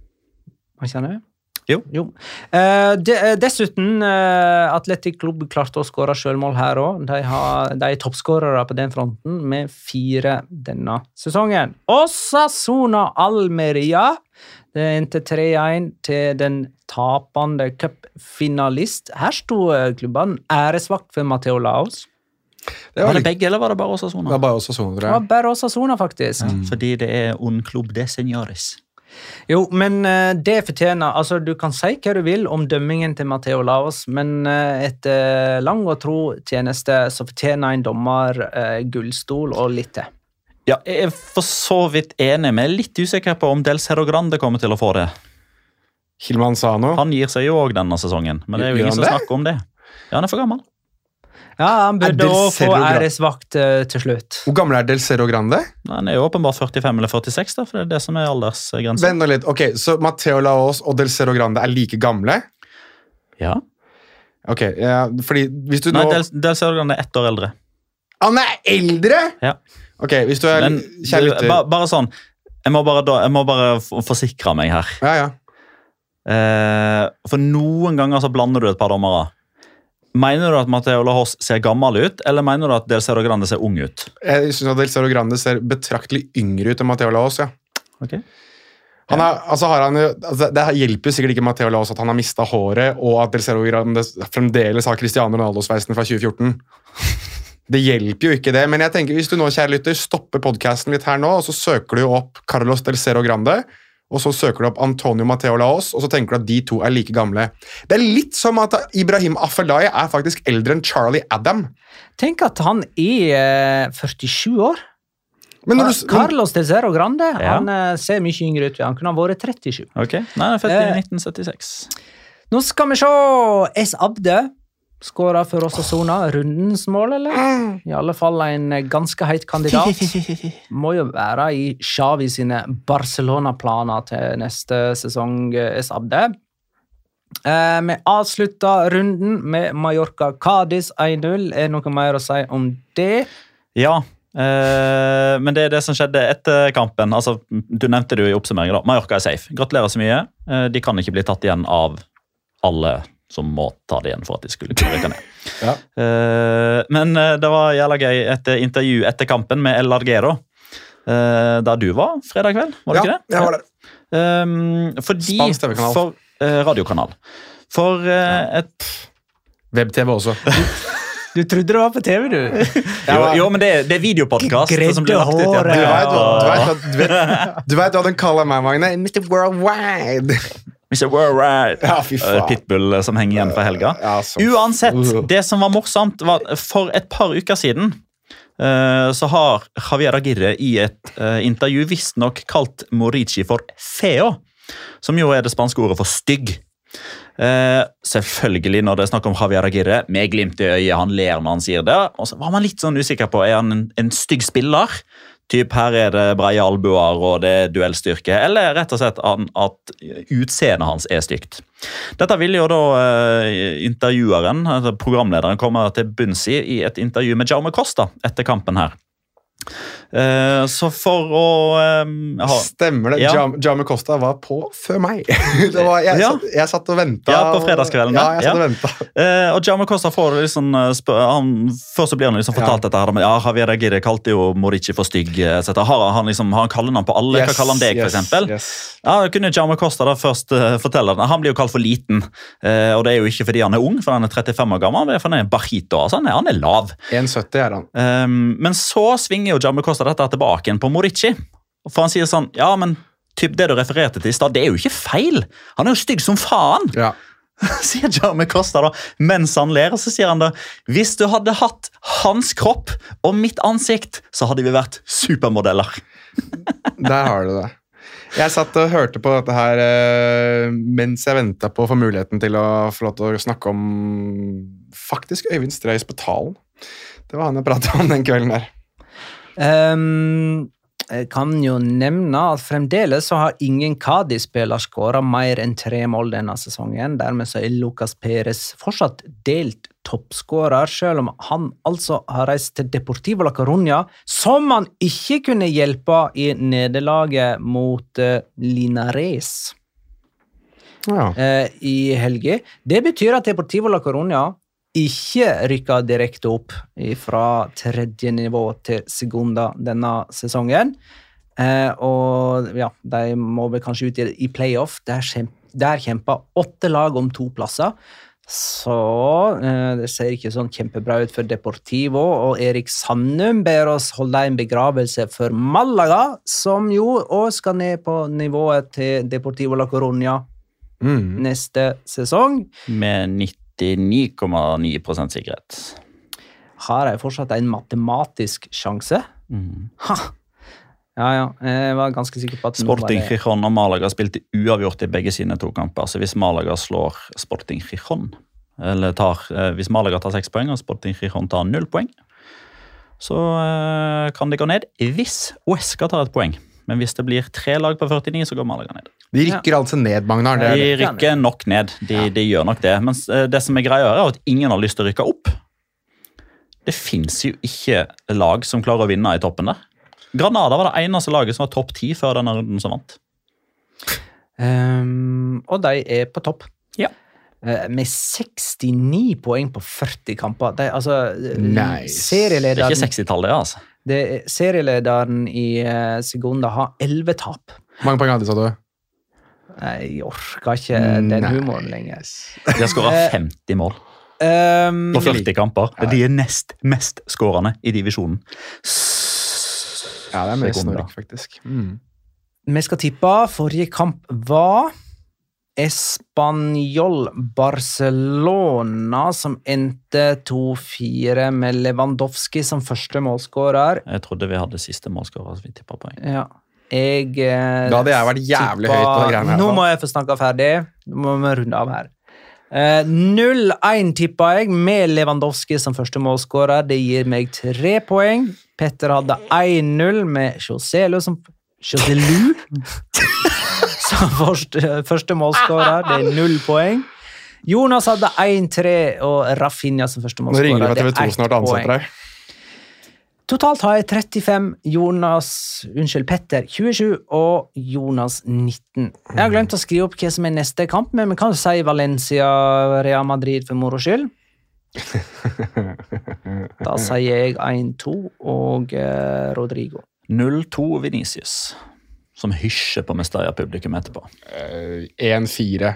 Hva kjenner du? Jo. jo. Eh, de, eh, dessuten, eh, Atletic Klubb klarte å skåre selvmål her også. De, har, de er toppskårere på den fronten med fire denne sesongen. Osasuna Almeria. Det endte tre én til den tapende cupfinalist. Her sto eh, klubbene æresvakt for Matteo Laos. Det Var var, det litt, begge, eller var det bare det Osasuna? var bare også sånn, tror Det var jeg. bare Osasuna, faktisk. Ja, fordi det er un club de señores. Jo, men eh, det fortjener altså Du kan si hva du vil om dømmingen til Matteo Laos, men eh, etter lang og tro tjeneste så fortjener en dommer eh, gullstol og litt til. Ja, jeg er for så vidt enig, men jeg er litt usikker på om Del Cerro Grande kommer til å få det. Hilman Sano. Han gir seg jo også denne sesongen, men det er jo Gjør ingen han som det? snakker om det. Ja, han er for gammel. Ja, han Er burde Del også få Cerro Gra- æresvakt eh, til slutt. Hvor gammel er Del Cerro Grande? Han er jo åpenbart førtifem eller førtiseks, da, for det er det som er aldersgrensen. Vent nå litt. Ok, så Matteo Laos og Del Cerro Grande er like gamle? Ja. Ok, ja, fordi hvis du Nei, nå... Del, Del Cerro Grande er ett år eldre. Han er eldre?! Ja. Ok, hvis du er Men kjære du, lytter... ba, bare sånn, jeg må bare, da, jeg må bare f- forsikre meg her. Ja, ja. Eh, for noen ganger så blander du et par dommere. Mener du at Matteo Laos ser gammel ut, eller mener du at Del Cerro Grande ser ung ut? Jeg synes at Del Cerro Grande ser betraktelig yngre ut enn Matteo Laos, ja. Ok. Han er, altså har han jo, altså det hjelper jo sikkert ikke Matteo Laos at han har mistet håret, og at Del Cerro Grande fremdeles har Cristiano Ronaldo-sveisen fra tjue fjorten. Det hjelper jo ikke det, men jeg tenker hvis du nå, kjære lytter, stopper podcasten litt her nå, og så søker du jo opp Carlos Del Cerro Grande, og så søker du opp Antonio Matteo Laos, og så tenker du at de to er like gamle. Det er litt som at Ibrahim Afellay er faktisk eldre enn Charlie Adam. Tenk at han er eh, førtisju år. Men når du, men, Carlos Del Cerro Grande Ja. han eh, ser mye yngre ut. Han kunne ha vært trettisju. Ok, Nei, han er født i Eh. nitten syttiseks. Nå skal vi se. S. Abde skåret for Osasuna. Rundens mål, eller? I alle fall en eh, ganske heit kandidat. Må jo være i Xavi sine Barcelona-planer til neste sesong, eh, S. Abde. Eh, vi avslutta runden med Mallorca Cádiz én null. Er det noe mer å si om det? Ja, eh, men det er det som skjedde etter kampen. Altså, du nevnte det jo i oppsummeringen da. Mallorca er safe. Gratulerer så mye. Eh, de kan ikke bli tatt igjen av alle som må ta det igjen for at de skulle kunne rykke ned. Ja. Eh, men eh, det var jævla gøy et intervju etter kampen med El Larguero, eh, der du var fredag kveld, var det ja, ikke det? jeg var der. Um, fordi, Spansk T V-kanal. For, eh, radiokanal. For eh, et Web-T V også. Du trodde det var på T V, du? jo, jo, men det, det er videopodcast som blir lagt ut igjen. Du vet, hva- du, Ja. vet, hva- du, vet, du vet hva den kaller meg, Magne? mister Worldwide. mister Worldwide. Ja, fy faen. Eh, Pitbull som henger igjen fra helga. Ja, så- Uansett, Uh. det som var morsomt var for et par uker siden eh, så har Javier Aguirre i et uh, intervju visst nok kalt Morici for feo, som jo er det spanske ordet for stygg. Eh, selvfølgelig når det er snakk om Javier Aguirre, med glimt i øyet, han ler når han sier det, og så var man litt sånn usikker på, er han en, en stygg spiller? Typ her er det breie albuer og det er duellstyrke, eller rett og slett an, at utseendet hans er stygt. Dette ville jo da eh, intervjueren, altså programlederen, komme til bunns i i et intervju med Jaume Costa etter kampen her. Uh, så for å um, ha, Stemmer det. ja. Jam, Jaume Costa var på før meg. Det var, jeg, Ja. satt, jeg satt og ventet. Ja, på fredagskvelden. Ja, jeg satt ja. og ventet. Uh, og Jaume Costa får det liksom spør, han, Først så blir han liksom fortalt Ja. dette her, men ja, Javier Aguirre kalte jo Morici for stygg. Et cetera. Har han liksom, har han kallet han på alle? Yes, Hva kaller han deg, for yes, eksempel? yes. Ja, da kunne Jaume Costa da først uh, fortelle at han blir jo kalt for liten. Uh, og det er jo ikke fordi han er ung, for han er trettifem år gammel, men fordi han er bajito. Altså, han, er, han er lav. en sytti er han. Um, men så svinger jo Jaume Costa dette tilbake igjen på Morici. For han sier sånn, ja, men typ det du refererte til i stad, det er jo ikke feil. Han er jo stygg som faen. Ja. Sier Jaume Costa da, mens han ler, og så sier han da, hvis du hadde hatt hans kropp og mitt ansikt, så hadde vi vært supermodeller. Der har du det. Jeg satt og hørte på dette her eh, mens jeg ventet på å få muligheten til å få lov til å snakke om faktisk Øyvind Strøys på talen. Det var han jeg pratet om den kvelden der. Um, jeg kan jo nevne at fremdeles så har ingen Cádiz-spiller skåret mer enn tre mål denne sesongen. Dermed så er Lucas Perez fortsatt delt toppskårer, selv om han altså har reist til Deportivo La Coruña, som han ikke kunne hjelpe i nederlaget mot uh, Linares Ja. uh, i helgen. Det betyr at Deportivo La Coruña ikke rykket direkte opp fra tredje nivå til segunda denne sesongen. Eh, og ja, de må vel kanskje ut i, i playoff. Der, kjemp, der kjemper åtte lag om to plasser. Så eh, det ser ikke sånn kjempebra ut for Deportivo, og Erik Sandum ber oss holde en begravelse for Malaga, som jo også skal ned på nivået til Deportivo La Coruña Mm. neste sesong. Med nittini komma ni prosent sikkerhet. Har jeg fortsatt en matematisk sjanse? Mm. Ha! Ja, ja, jeg var ganske sikker på at nå var Sporting det- Gijón og Malaga spilte uavgjort i begge sine to kamper, så hvis Malaga slår Sporting Gijón, eller tar, eh, hvis Malaga tar seks poeng og Sporting Gijón tar null poeng, så eh, kan det gå ned hvis Huesca tar et poeng. Men hvis det blir tre lag på førtini, så går Malaga ned. De rykker altså ned, Magnar. Det er De det. rykker nok ned. De, de gjør nok det. Men eh, det som er greia er at ingen har lyst til å rykke opp. Det finnes jo ikke lag som klarer å vinne i toppen der. Granada var det eneste laget som var topp ti før denne runden som vant. Ehm, og de er på topp. Ja. Eh, med sekstini poeng på førti kamper. De, altså, eh, Nice. Det er serielederen, ikke sekstitall, det, altså. det er- serielederen i eh, Segunda har elleve tap. Hvor mange poeng hadde du, sa du? Jeg orker ikke den Nei. humoren lenger. De har skåret Eh, femti mål Ehm, på førti kamper. De er nest mest skårende i divisjonen. Ja, det er mer Segunda. snork, faktisk. Mm. vi skal tippe. Forrige kamp var Espanyol Barcelona, som endte to fire med Lewandowski som første målskårer. Jeg trodde vi hadde siste målskårer, så vi tippet poeng. Ja. Jeg eh, Da hadde jeg vært jævlig tippa- høyt på de greiene her. Nå må jeg få snakka ferdig. Nå må vi runde av her. Eh, null én tippa jeg, med Lewandowski som første målskårer. Det gir meg tre poeng. Petter hadde én null med Joselu som Joselu som første, første målskårer. Det er null poeng. Jonas hadde én tre og Rafinha som første Nå målskårer. ringer det fra Det T V er to ett snart poeng. ansetter deg. Totalt har jeg trettifem, Jonas, unnskyld, Petter tjuesju og Jonas nitten. Jeg har glemt å skrive opp hva som er neste kamp, men vi kan jo si Valencia, Real Madrid for moro skyld. Da sier jeg én to og eh, Rodrigo. null to Vinicius, som hysjer på Mestalla-publikum etterpå. én fire.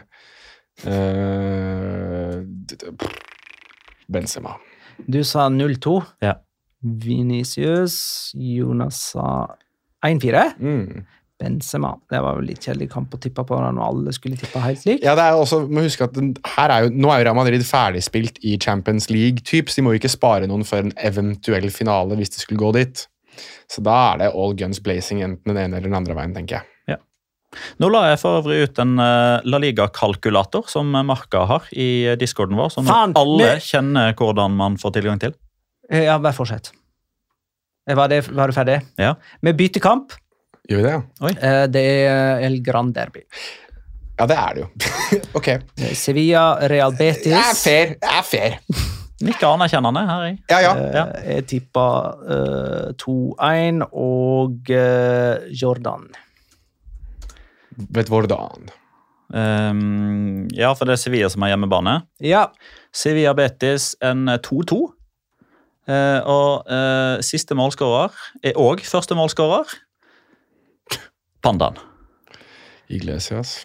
Uh, Benzema. Du sa null to. Ja. Vinicius. Jonas sa én fire. Mm. Benzema. Det var vel litt kjedelig kamp å tippe på når alle skulle tippe helt likt. Ja, det er jo også, må huske at den, her er jo, Nå er jo Real Madrid ferdigspilt i Champions League, typ, så de må jo ikke spare noen for en eventuell finale hvis de skulle gå dit. Så da er det all guns blazing enten den ene eller den andre veien, tenker jeg. Nå la jeg for øvrig ut en uh, La Liga-kalkulator som Marka har i discorden vår, så nå Faen, alle men- kjenner hvordan man får tilgang til. Ja, bare fortsett. Var, det, var du ferdig? Ja. Vi bytter kamp. Gjør vi det, ja? Eh, Det er El Gran Derby. Ja, det er det jo. Ok. Sevilla, Real Betis. Det er fair. Det er fair. Nikker anerkjennende her, jeg. Ja, ja. Eh, Ja. Jeg tipper uh, to en og uh, Jordan. Vet hvordan. Um, ja, for det er Sevilla som har hjemmebane. Ja. Sevilla Betis en to to. Uh, og uh, siste målskårer er også første målskårer. Pandan. Iglesias.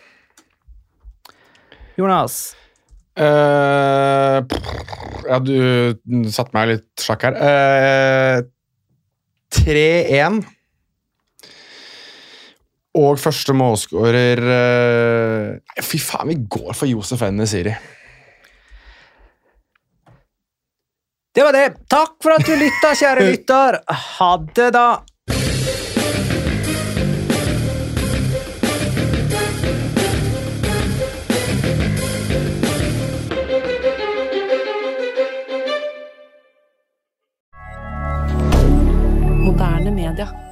Jonas. Uh, ja, du satte meg litt sjakk her. Uh, tre en. Og første målskårer uh, Fy faen, vi går for Josef N-Nesiri. Det var det. Takk for at du lytta, kjære lytter. Ha det da. Moderne media.